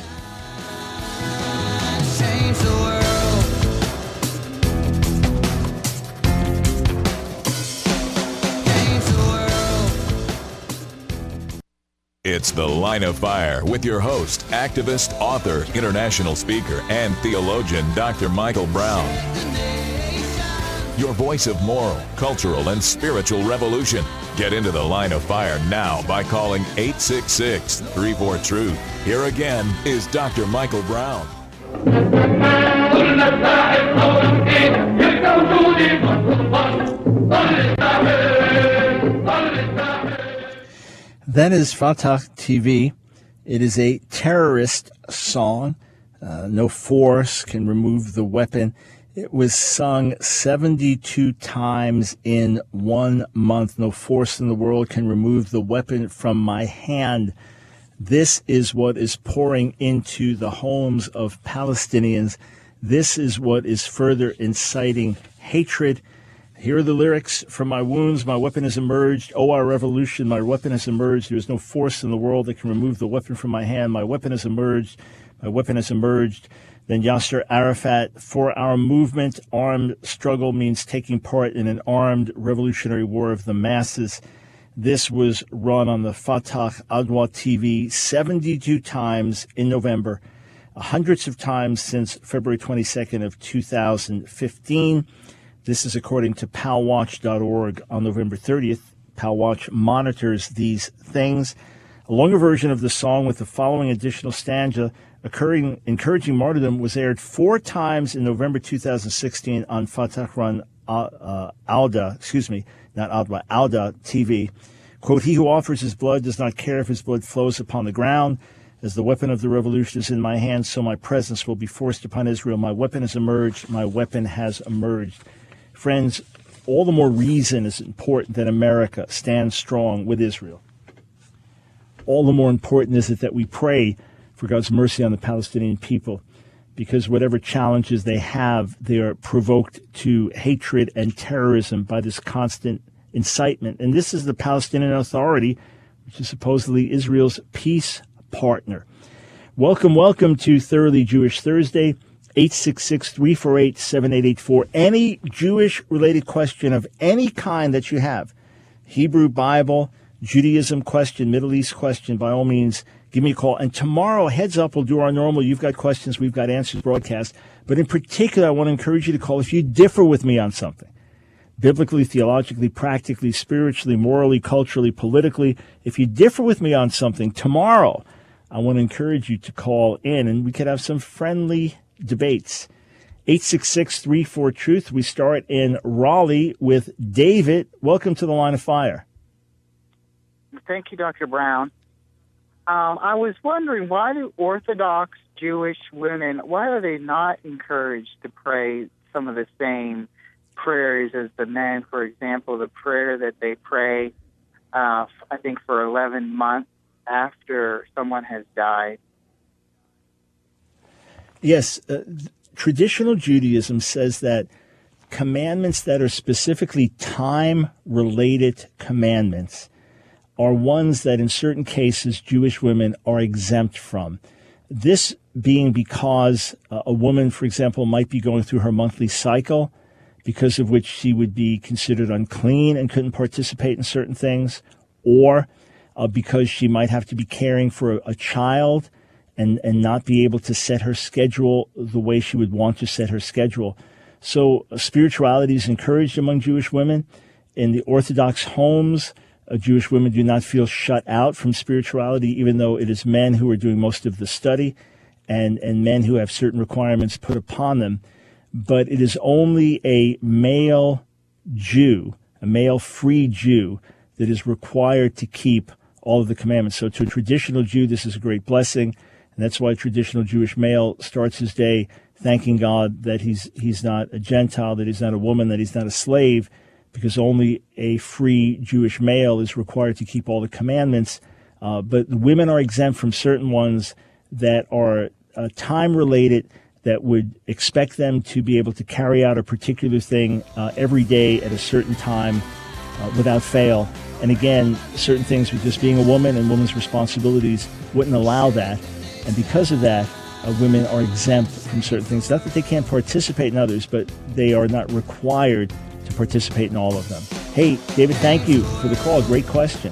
Speaker 14: Change the world.
Speaker 2: It's The Line of Fire with your host, activist, author, international speaker, and theologian, Doctor Michael Brown. Your voice of moral, cultural, and spiritual revolution. Get into The Line of Fire now by calling eight six six, three four, truth. Here again is Doctor Michael Brown.
Speaker 1: That is Fatah T V. It is a terrorist song. Uh, no force can remove the weapon. It was sung seventy-two times in one month. No force in the world can remove the weapon from my hand. This is what is pouring into the homes of Palestinians. This is what is further inciting hatred. Here are the lyrics. From my wounds, my weapon has emerged. Oh, our revolution, my weapon has emerged. There is no force in the world that can remove the weapon from my hand. My weapon has emerged. My weapon has emerged. Then Yasser Arafat, for our movement, armed struggle means taking part in an armed revolutionary war of the masses. This was run on the Fatah Adwa T V seventy-two times in November. hundreds of times since February twenty-second of two thousand fifteen. This is according to pal watch dot org on November thirtieth. PalWatch monitors these things. A longer version of the song with the following additional stanza, occurring, encouraging martyrdom, was aired four times in November two thousand sixteen on Fatah Run uh, uh, Alda, excuse me, not Alda, Alda T V. Quote, he who offers his blood does not care if his blood flows upon the ground. As the weapon of the revolution is in my hand, so my presence will be forced upon Israel. My weapon has emerged. My weapon has emerged. Friends, all the more reason is important that America stands strong with Israel. All the more important is it that we pray for God's mercy on the Palestinian people, because whatever challenges they have, they are provoked to hatred and terrorism by this constant incitement. And this is the Palestinian Authority, which is supposedly Israel's peace partner. Welcome, welcome to Thoroughly Jewish Thursday. eight six six, three four eight, seven eight eight four. Any Jewish-related question of any kind that you have, Hebrew, Bible, Judaism question, Middle East question, by all means, give me a call. And tomorrow, heads up, we'll do our normal You've Got Questions, We've Got Answers broadcast. But in particular, I want to encourage you to call if you differ with me on something. Biblically, theologically, practically, spiritually, morally, culturally, politically. If you differ with me on something, tomorrow, I want to encourage you to call in, and we could have some friendly debates. eight six six, three four, truth. We start in Raleigh with David. Welcome to the Line of Fire.
Speaker 15: Thank you, Doctor Brown. Um, I was wondering, why do Orthodox Jewish women, why are they not encouraged to pray some of the same prayers as the men? For example, the prayer that they pray, uh, I think, for eleven months after someone has died.
Speaker 1: Yes, uh, traditional Judaism says that commandments that are specifically time-related commandments are ones that in certain cases Jewish women are exempt from. This being because uh, a woman, for example, might be going through her monthly cycle, because of which she would be considered unclean and couldn't participate in certain things, or uh, because she might have to be caring for a, a child and, and not be able to set her schedule the way she would want to set her schedule. So uh, spirituality is encouraged among Jewish women. In the Orthodox homes, uh, Jewish women do not feel shut out from spirituality, even though it is men who are doing most of the study and, and men who have certain requirements put upon them. But it is only a male Jew, a male free Jew, that is required to keep all of the commandments. So to a traditional Jew, this is a great blessing. And that's why a traditional Jewish male starts his day thanking God that he's he's not a Gentile, that he's not a woman, that he's not a slave, because only a free Jewish male is required to keep all the commandments. Uh, but the women are exempt from certain ones that are uh, time-related, that would expect them to be able to carry out a particular thing uh, every day at a certain time uh, without fail. And again, certain things with just being a woman and women's responsibilities wouldn't allow that. And because of that, uh, women are exempt from certain things. Not that they can't participate in others, but they are not required to participate in all of them. Hey, David, thank you for the call. Great question.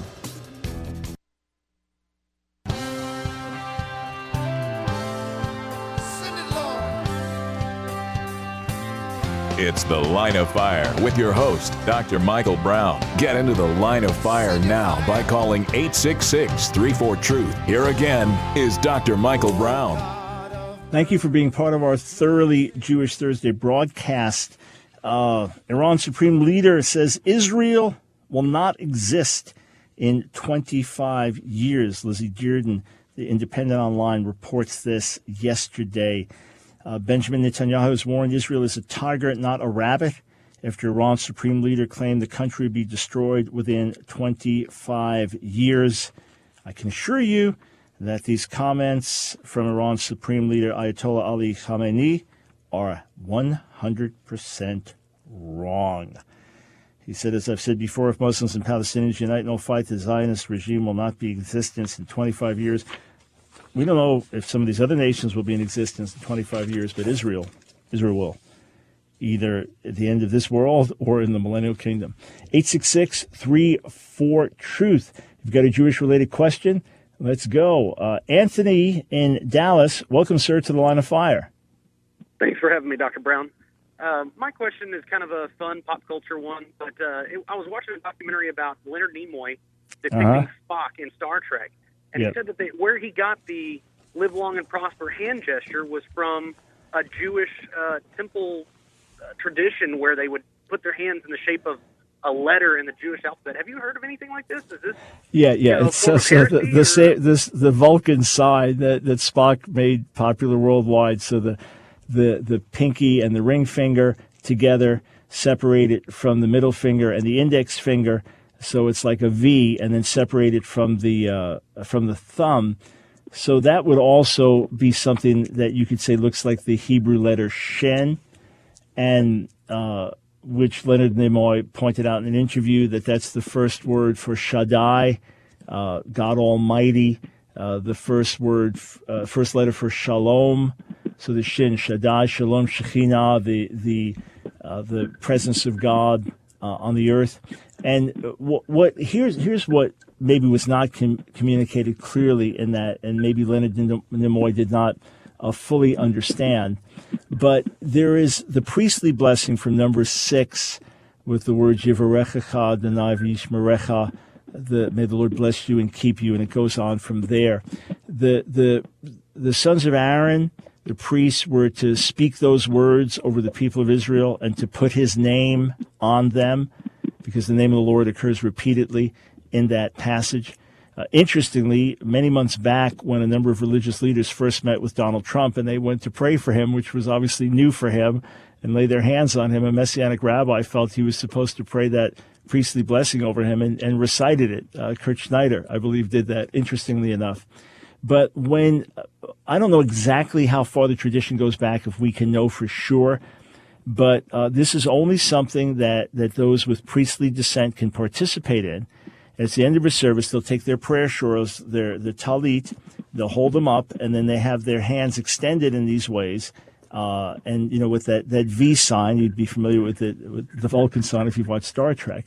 Speaker 2: It's The Line of Fire with your host, Doctor Michael Brown. Get into The Line of Fire now by calling eight six six, three four, truth. Here again is Doctor Michael Brown.
Speaker 1: Thank you for being part of our Thoroughly Jewish Thursday broadcast. Uh, Iran's supreme leader says Israel will not exist in twenty-five years. Lizzie Dearden, the Independent Online, reports this yesterday. Uh, Benjamin Netanyahu has warned Israel is a tiger, not a rabbit, after Iran's supreme leader claimed the country would be destroyed within twenty-five years. I can assure you that these comments from Iran's supreme leader, Ayatollah Ali Khamenei, are one hundred percent wrong. He said, as I've said before, if Muslims and Palestinians unite and all fight, the Zionist regime will not be in existence in twenty-five years. We don't know if some of these other nations will be in existence in twenty-five years, but Israel, Israel will, either at the end of this world or in the millennial kingdom. eight six six, three four, truth. If you've got a Jewish-related question, Let's go. Uh, Anthony in Dallas, welcome, sir, to the Line of Fire.
Speaker 16: Thanks for having me, Doctor Brown. Uh, my question is kind of a fun pop culture one, but uh, it, I was watching a documentary about Leonard Nimoy depicting
Speaker 1: Uh-huh.
Speaker 16: Spock in Star Trek, and
Speaker 1: Yep.
Speaker 16: he said that they, where he got the "live long and prosper" hand gesture was from a Jewish uh, temple uh, tradition where they would put their hands in the shape of a letter in the Jewish alphabet. Have you heard of anything like this? Is this
Speaker 1: Yeah, yeah.
Speaker 16: you know,
Speaker 1: It's so,
Speaker 16: form
Speaker 1: so
Speaker 16: of
Speaker 1: the
Speaker 16: heresy,
Speaker 1: the,
Speaker 16: or-
Speaker 1: sa- this the Vulcan sign that, that Spock made popular worldwide. So the the the pinky and the ring finger together, separated from the middle finger and the index finger. So it's like a V, and then separated from the uh, from the thumb. So that would also be something that you could say looks like the Hebrew letter Shin, and uh, which Leonard Nimoy pointed out in an interview that that's the first word for Shaddai, uh, God Almighty, uh, the first word, uh, first letter for Shalom. So the Shin, Shaddai, Shalom, Shekhinah, the the uh, the presence of God uh, on the earth. And what, what here's here's what maybe was not com- communicated clearly in that, and maybe Leonard Nimoy did not uh, fully understand. But there is the priestly blessing from number six with the word Yivarechecha Adonai v'yishmerecha, the may the Lord bless you and keep you, and it goes on from there. The the the sons of Aaron, the priests, were to speak those words over the people of Israel and to put his name on them, because the name of the Lord occurs repeatedly in that passage. Uh, interestingly, many months back, when a number of religious leaders first met with Donald Trump and they went to pray for him, which was obviously new for him, and lay their hands on him, a Messianic rabbi felt he was supposed to pray that priestly blessing over him and, and recited it. Uh, Kurt Schneider, I believe, did that, interestingly enough. But when, I don't know exactly how far the tradition goes back, if we can know for sure, but uh, this is only something that, that those with priestly descent can participate in. At the end of a service, they'll take their prayer shawls, their, their talit, they'll hold them up, and then they have their hands extended in these ways. Uh, and, you know, with that, that V sign, you'd be familiar with, it, with the Vulcan sign if you've watched Star Trek.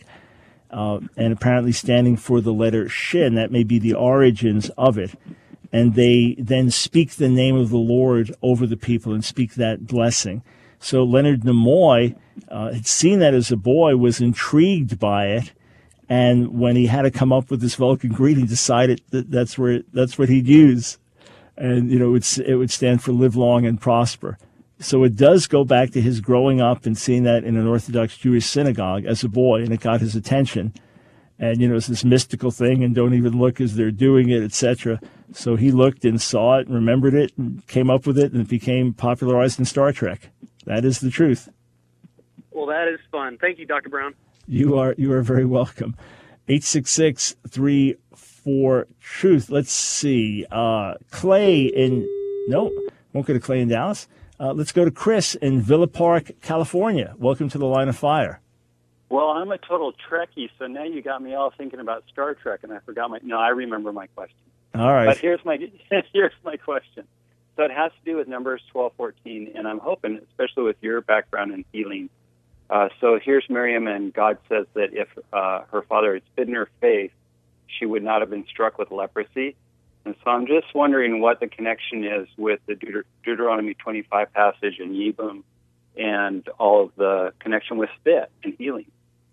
Speaker 1: Uh, and apparently standing for the letter Shin, that may be the origins of it. And they then speak the name of the Lord over the people and speak that blessing. So Leonard Nimoy uh, had seen that as a boy, was intrigued by it. And when he had to come up with this Vulcan Greek, he decided that that's where that's what he'd use, and you know it would, it would stand for live long and prosper. So it does go back to his growing up and seeing that in an Orthodox Jewish synagogue as a boy, and it got his attention. And you know it's this mystical thing, and don't even look as they're doing it, et cetera. So he looked and saw it and remembered it and came up with it, and it became popularized in Star Trek. That is the truth.
Speaker 16: Well, that is fun. Thank you, Doctor Brown.
Speaker 1: You are you are very welcome. eight six six, three four, truth. Let's see. Uh, Clay in, no, won't go to Clay in Dallas. Uh, let's go to Chris in Villa Park, California. Welcome to the Line of Fire.
Speaker 17: Well, I'm a total Trekkie, so now you got me all thinking about Star Trek, and I forgot my, no, I remember my question.
Speaker 1: All right.
Speaker 17: But here's my, here's my question. So it has to do with Numbers twelve fourteen, and I'm hoping, especially with your background in healing, Uh, so here's Miriam, and God says that if uh, her father had spit in her face, she would not have been struck with leprosy. And so I'm just wondering what the connection is with the Deut- Deuteronomy twenty-five passage and Yibum and all of the connection with spit and healing.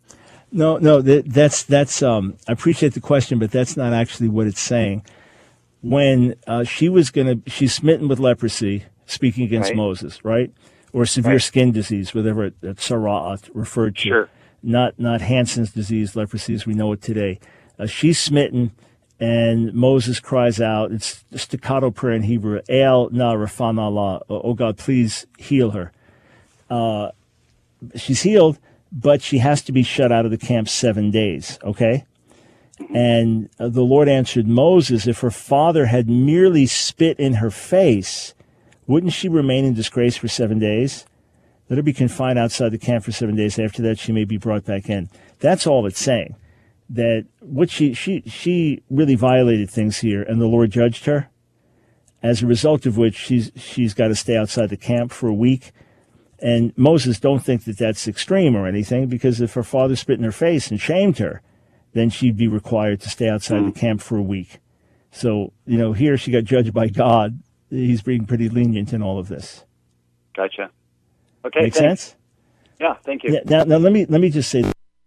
Speaker 1: No, no, that, that's, that's, um, I appreciate the question, but that's not actually what it's saying. When uh, she was going to, she's smitten with leprosy, speaking against
Speaker 17: Right.
Speaker 1: Moses, right? Or severe
Speaker 17: Right.
Speaker 1: skin disease, whatever it, it Sara'at referred to.
Speaker 17: Sure.
Speaker 1: Not not Hansen's disease, leprosy as we know it today. Uh, she's smitten, and Moses cries out. It's a staccato prayer in Hebrew. El na rafan Allah. Oh God, please heal her. Uh, she's healed, but she has to be shut out of the camp seven days, okay? And uh, the Lord answered Moses, if her father had merely spit in her face, wouldn't she remain in disgrace for seven days? Let her be confined outside the camp for seven days. After that, she may be brought back in. That's all it's saying. That what she she she really violated things here, and the Lord judged her. As a result of which, she's she's got to stay outside the camp for a week. And Moses, don't think that that's extreme or anything, because if her father spit in her face and shamed her, then she'd be required to stay outside mm. the camp for a week. So, you know, here she got judged by God. He's being pretty lenient in all of this.
Speaker 17: Gotcha. Okay.
Speaker 1: Make
Speaker 17: thanks.
Speaker 1: sense?
Speaker 17: Yeah, thank you.
Speaker 1: Yeah, now, now let me let me just say,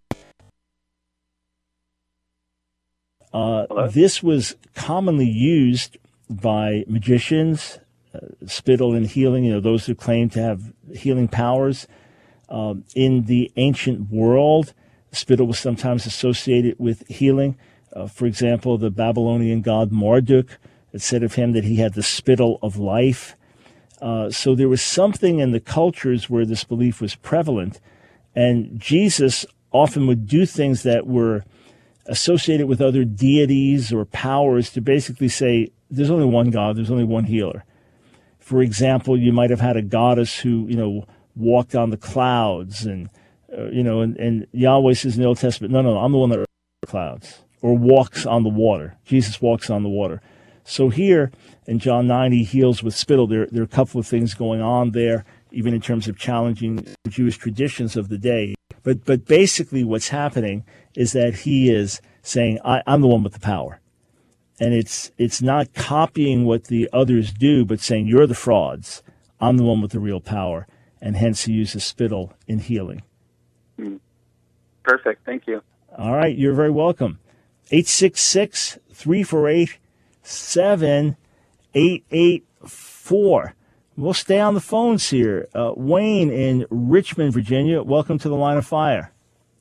Speaker 1: uh, this was commonly used by magicians, uh, spittle and healing. You know, those who claim to have healing powers. Um, in the ancient world, spittle was sometimes associated with healing. Uh, for example, the Babylonian god Marduk, it said of him that he had the spittle of life. Uh, so there was something in the cultures where this belief was prevalent. And Jesus often would do things that were associated with other deities or powers to basically say, there's only one God, there's only one healer. For example, you might have had a goddess who, you know, walked on the clouds, and, uh, you know, and, and Yahweh says in the Old Testament, no, no, I'm the one that rides the clouds, or walks on the water. Jesus walks on the water. So here in John nine, he heals with spittle. There, there are a couple of things going on there, even in terms of challenging the Jewish traditions of the day. But but basically what's happening is that he is saying, I, I'm the one with the power. And it's it's not copying what the others do, but saying, you're the frauds. I'm the one with the real power. And hence he uses spittle in healing.
Speaker 17: Perfect. Thank you.
Speaker 1: All right. You're very welcome. eight six six, three four eight, seven eight eight four. We'll stay on the phones here. Uh, Wayne in Richmond, Virginia, welcome to the Line of Fire.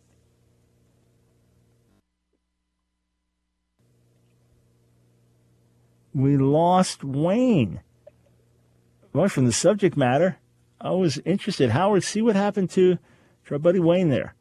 Speaker 1: We lost Wayne. Well, from the subject matter, I was interested. Howard, see what happened to, to our buddy Wayne there.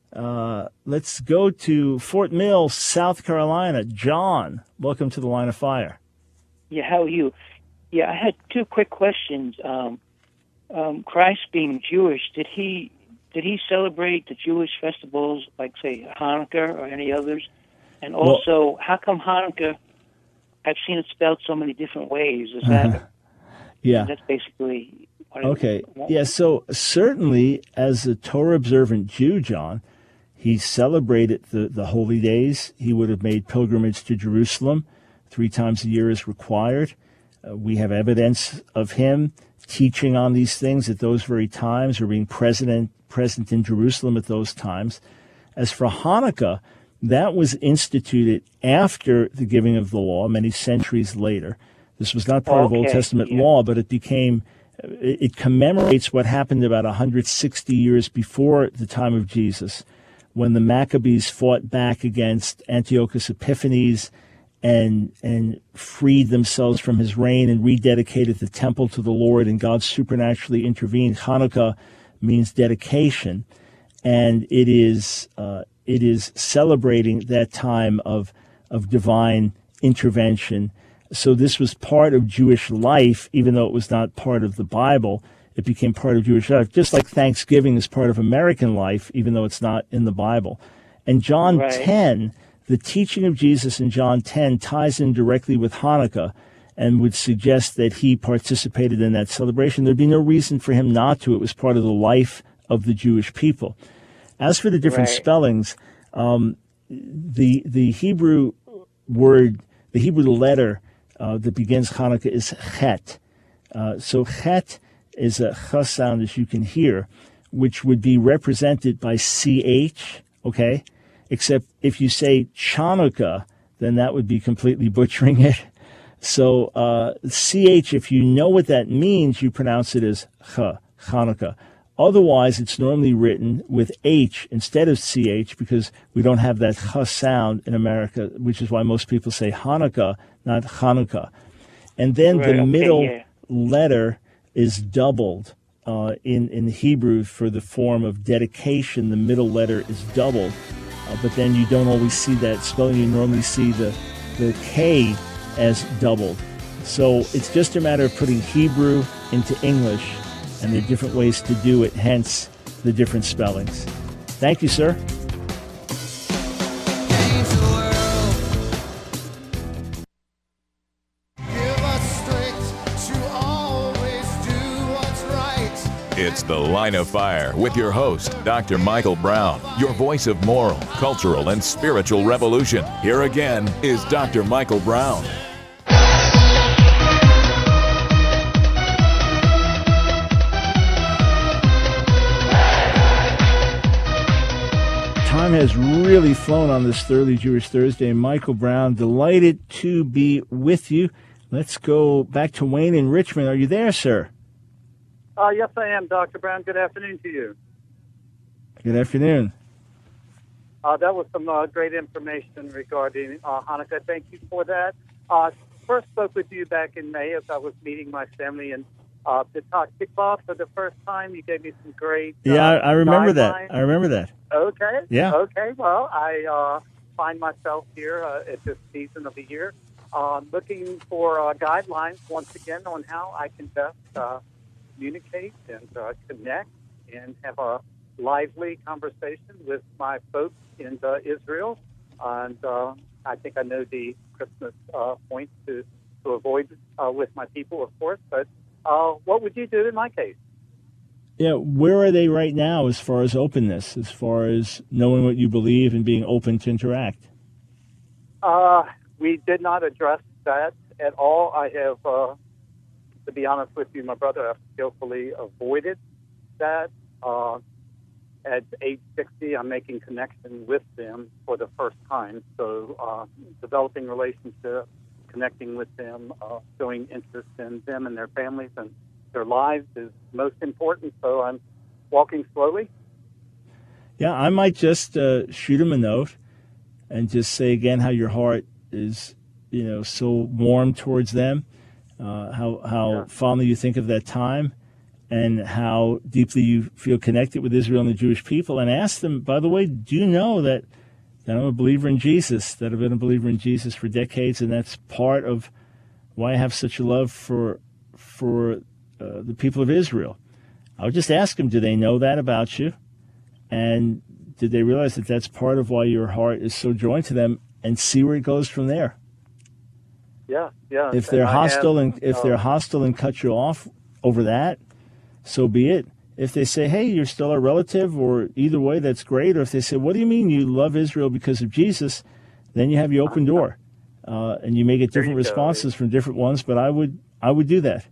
Speaker 1: Uh, let's go to Fort Mill, South Carolina. John, welcome to the Line of Fire.
Speaker 18: Yeah, how are you? Yeah, I had two quick questions. Um, um, Christ being Jewish, did he did he celebrate the Jewish festivals like, say, Hanukkah or any others? And also, well, how come Hanukkah, I've seen it spelled so many different ways. Is that,
Speaker 1: yeah.
Speaker 18: That's basically what
Speaker 1: Okay.
Speaker 18: I
Speaker 1: Yeah, so certainly as a Torah-observant Jew, John, he celebrated the, the holy days. He would have made pilgrimage to Jerusalem three times a year as required. Uh, we have evidence of him teaching on these things at those very times, or being present, present in Jerusalem at those times. As for Hanukkah, that was instituted after the giving of the law, many centuries later. This was not part okay, of Old Testament yeah. law, but it became, it, it commemorates what happened about one hundred sixty years before the time of Jesus, when the Maccabees fought back against Antiochus Epiphanes and and freed themselves from his reign and rededicated the temple to the Lord, and God supernaturally intervened. Hanukkah means dedication, and it is uh, it is celebrating that time of of divine intervention. So this was part of Jewish life, even though it was not part of the Bible. It became part of Jewish life, just like Thanksgiving is part of American life, even though it's not in the Bible. And John right. ten, the teaching of Jesus in John ten ties in directly with Hanukkah and would suggest that he participated in that celebration. There'd be no reason for him not to. It was part of the life of the Jewish people. As for the different right. spellings, um, the the Hebrew word, the Hebrew letter uh, that begins Hanukkah is chet. Uh, so chet is a ch sound, as you can hear, which would be represented by ch, okay? Except if you say Chanukah, then that would be completely butchering it. So uh, ch, if you know what that means, you pronounce it as ch, Chanukah. Otherwise, it's normally written with h instead of ch, because we don't have that ch sound in America, which is why most people say Hanukkah, not Chanukah. And then right, the okay, middle yeah. letter is doubled uh, in, in Hebrew for the form of dedication. The middle letter is doubled, uh, but then you don't always see that spelling. You normally see the, the K as doubled. So it's just a matter of putting Hebrew into English, and there are different ways to do it, hence the different spellings. Thank you, sir.
Speaker 2: It's The Line of Fire with your host, Doctor Michael Brown, your voice of moral, cultural, and spiritual revolution. Here again is Doctor Michael Brown.
Speaker 1: has really flown on this Thoroughly Jewish Thursday. Michael Brown, delighted to be with you. Let's go back to Wayne in Richmond. Are you there, sir?
Speaker 19: Uh, yes, I am, Doctor Brown. Good afternoon to you.
Speaker 1: Good afternoon.
Speaker 19: Uh, that was some uh, great information regarding uh, Hanukkah. Thank you for that. Uh, first spoke with you back in May as I was meeting my family in uh, Petah Tikva for the first time. You gave me some great uh,
Speaker 1: Yeah, I, I remember
Speaker 19: guidelines.
Speaker 1: that. I remember that.
Speaker 19: Okay.
Speaker 1: Yeah.
Speaker 19: Okay. Well, I uh, find myself here uh, at this season of the year uh, looking for uh, guidelines once again on how I can best uh, communicate and uh, connect and have a lively conversation with my folks in uh, Israel. And uh, I think I know the Christmas uh, points to, to avoid uh, with my people, of course. But uh, what would you do in my case?
Speaker 1: Yeah, where are they right now as far as openness, as far as knowing what you believe and being open to interact?
Speaker 19: Uh, we did not address that at all. I have, uh, to be honest with you, my brother, I've skillfully avoided that. Uh, at age sixty, I'm making connection with them for the first time. So uh, developing relationships, connecting with them, uh, showing interest in them and their families and their lives is most important. So I'm walking slowly.
Speaker 1: Yeah, I might just uh, shoot them a note and just say again how your heart is, you know, so warm towards them, uh, how how yeah. fondly you think of that time, and how deeply you feel connected with Israel and the Jewish people, and ask them, by the way, do you know that, that I'm a believer in Jesus, that I've been a believer in Jesus for decades, and that's part of why I have such a love for for uh, the people of Israel. I would just ask them, do they know that about you? And did they realize that that's part of why your heart is so joined to them, and see where it goes from there?
Speaker 19: Yeah, yeah.
Speaker 1: If they're
Speaker 19: and
Speaker 1: hostile
Speaker 19: have,
Speaker 1: and if
Speaker 19: uh,
Speaker 1: they're hostile and cut you off over that, so be it. If they say, hey, you're still a relative, or either way, that's great. Or if they say, what do you mean you love Israel because of Jesus? Then you have the open door, uh, and you may get different responses from different ones. But I would, I would do that.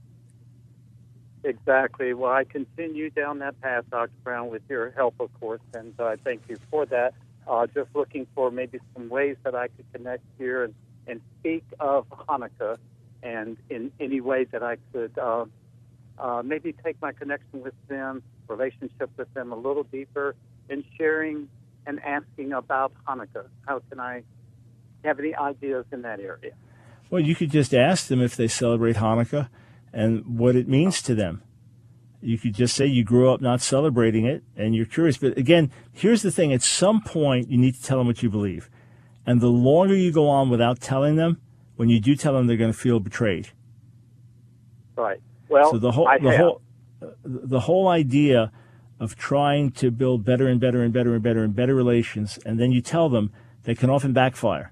Speaker 19: Exactly. Well, I continue down that path, Doctor Brown, with your help, of course, and I uh, thank you for that. Uh, just looking for maybe some ways that I could connect here and, and speak of Hanukkah, and in any way that I could. Uh, Uh, maybe take my connection with them, relationship with them a little deeper, in sharing and asking about Hanukkah. How can I have any ideas in that area?
Speaker 1: Well, you could just ask them if they celebrate Hanukkah and what it means to them. You could just say you grew up not celebrating it and you're curious. But again, here's the thing. At some point, you need to tell them what you believe. And the longer you go on without telling them, when you do tell them, they're going to feel betrayed.
Speaker 19: Right. Well,
Speaker 1: so the whole
Speaker 19: I
Speaker 1: the
Speaker 19: have.
Speaker 1: whole uh, the whole idea of trying to build better and better and better and better and better relations, and then you tell them, they can often backfire.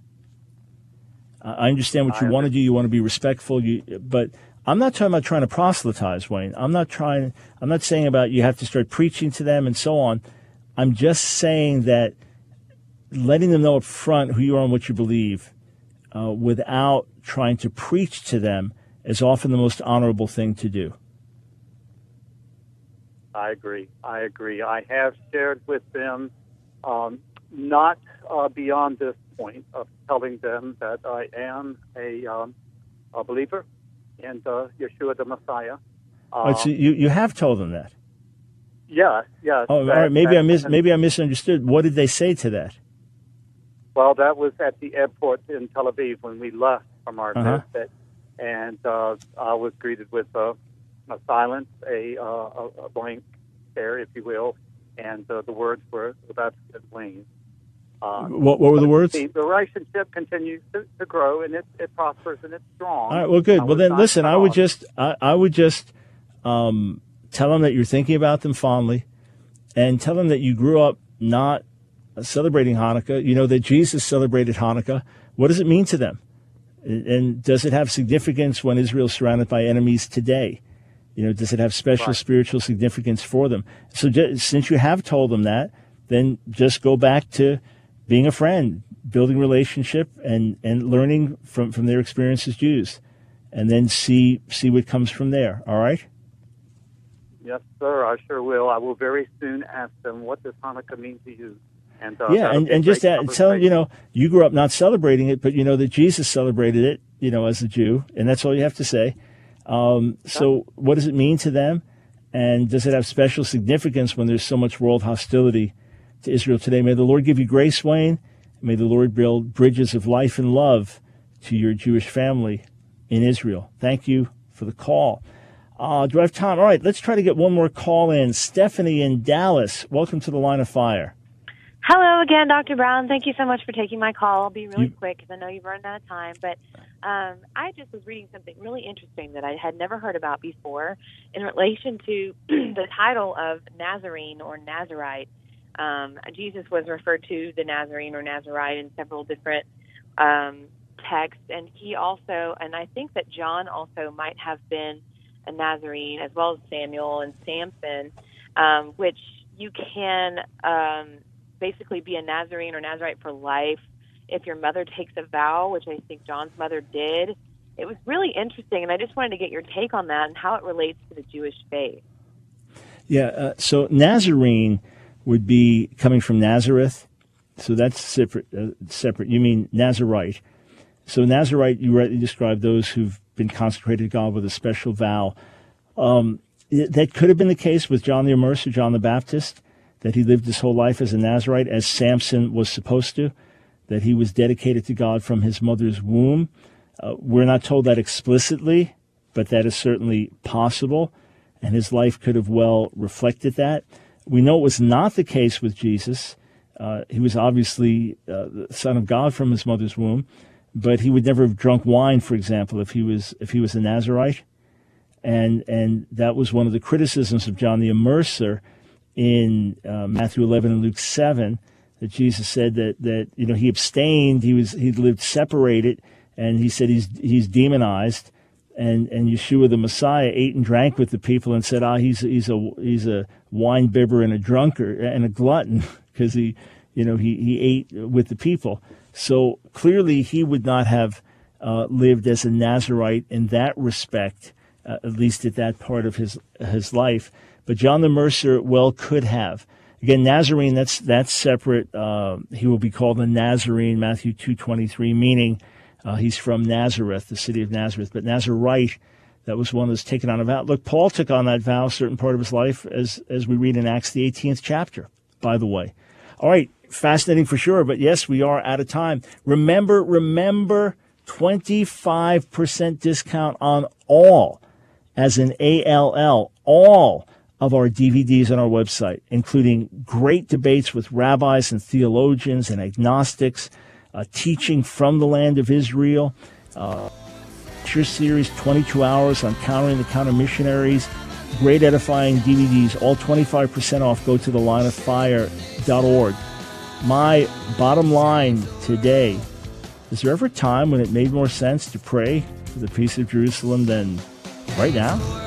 Speaker 1: Uh, I understand what you want to do. You want to be respectful, you, but I'm not talking about trying to proselytize, Wayne. I'm not trying. I'm not saying about you have to start preaching to them and so on. I'm just saying that letting them know up front who you are and what you believe, uh, without trying to preach to them, is often the most honorable thing to do.
Speaker 19: I agree. I agree. I have shared with them, um, not uh, beyond this point of telling them that I am a, um, a believer in uh, Yeshua the Messiah. Uh,
Speaker 1: All right, so you, you have told them that?
Speaker 19: Yeah, yeah.
Speaker 1: Oh,
Speaker 19: that,
Speaker 1: all right. Maybe
Speaker 19: that,
Speaker 1: I mis- maybe I misunderstood. What did they say to that?
Speaker 19: Well, that was at the airport in Tel Aviv when we left from our
Speaker 1: Uh-huh.
Speaker 19: visit. And uh, I was greeted with uh, a silence, a, uh, a blank stare, if you will, and uh, the words were, "That's good, Wayne." Uh,
Speaker 1: What, what were the words?
Speaker 19: The, the relationship continues to, to grow, and it, it prospers, and it's strong.
Speaker 1: All right. Well, good.
Speaker 19: I
Speaker 1: Well,
Speaker 19: was
Speaker 1: then
Speaker 19: not
Speaker 1: listen. I would
Speaker 19: shocked.
Speaker 1: just I, I would just um, tell them that you're thinking about them fondly, and tell them that you grew up not celebrating Hanukkah. You know that Jesus celebrated Hanukkah. What does it mean to them? And does it have significance when Israel is surrounded by enemies today? You know, does it have special
Speaker 19: Right.
Speaker 1: spiritual significance for them? So just, since you have told them that, then just go back to being a friend, building relationship, and, and learning from, from their experience as Jews, and then see see what comes from there. All right?
Speaker 19: Yes, sir. I sure will. I will very soon ask them, "What does Hanukkah mean to you?" And, uh,
Speaker 1: yeah,
Speaker 19: that'll
Speaker 1: and,
Speaker 19: be a
Speaker 1: and just
Speaker 19: great
Speaker 1: that, tell them, you
Speaker 19: conversation.
Speaker 1: know, you grew up not celebrating it, but you know that Jesus celebrated it, you know, as a Jew, and that's all you have to say. Um, so what does it mean to them? And does it have special significance when there's so much world hostility to Israel today? May the Lord give you grace, Wayne. May the Lord build bridges of life and love to your Jewish family in Israel. Thank you for the call. Uh, do I have time? All right, let's try to get one more call in. Stephanie in Dallas, welcome to the Line of Fire.
Speaker 20: Hello again, Doctor Brown. Thank you so much for taking my call. I'll be really
Speaker 1: You-
Speaker 20: quick because I know you've run out of time. But um, I just was reading something really interesting that I had never heard about before in relation to the title of Nazarene or Nazarite. Um, Jesus was referred to the Nazarene or Nazarite in several different um, texts, and he also, and I think that John also might have been a Nazarene, as well as Samuel and Samson, um, which you can um, basically be a Nazarene or Nazarite for life if your mother takes a vow, which I think John's mother did. It was really interesting, and I just wanted to get your take on that and how it relates to the Jewish faith.
Speaker 1: Yeah, uh, so Nazarene would be coming from Nazareth, so that's separate. Uh, separate. You mean Nazarite. So Nazarite, you rightly described those who've been consecrated to God with a special vow. Um, that could have been the case with John the Immerser, John the Baptist, that he lived his whole life as a Nazarite, as Samson was supposed to, that he was dedicated to God from his mother's womb. Uh, we're not told that explicitly, but that is certainly possible, and his life could have well reflected that. We know it was not the case with Jesus. Uh, he was obviously uh, the Son of God from his mother's womb, but he would never have drunk wine, for example, if he was if he was a Nazarite. And and that was one of the criticisms of John the Immerser in uh, Matthew eleven and Luke seven, that Jesus said that that you know he abstained, he was he lived separated, and he said he's he's demonized. And and Yeshua the Messiah ate and drank with the people and said, ah, he's he's a he's a wine bibber and a drunkard and a glutton, because he you know he he ate with the people. So clearly he would not have uh, lived as a Nazarite in that respect, uh, at least at that part of his his life. But John the Immerser well could have. Again, Nazarene, that's that's separate. Uh, he will be called a Nazarene, Matthew two twenty-three, meaning uh, he's from Nazareth, the city of Nazareth. But Nazarite, that was one that's taken on a vow. Look, Paul took on that vow a certain part of his life, as as we read in Acts, the eighteenth chapter, by the way. All right, fascinating for sure, but yes, we are out of time. Remember, remember, twenty-five percent discount on all, as in A L L, all of our D V Ds on our website, including great debates with rabbis and theologians and agnostics, uh, teaching from the land of Israel, uh, lecture series, twenty-two hours on countering the counter-missionaries, great edifying D V Ds, all twenty-five percent off. Go to the line of fire dot org. My bottom line today, is there ever a time when it made more sense to pray for the peace of Jerusalem than right now?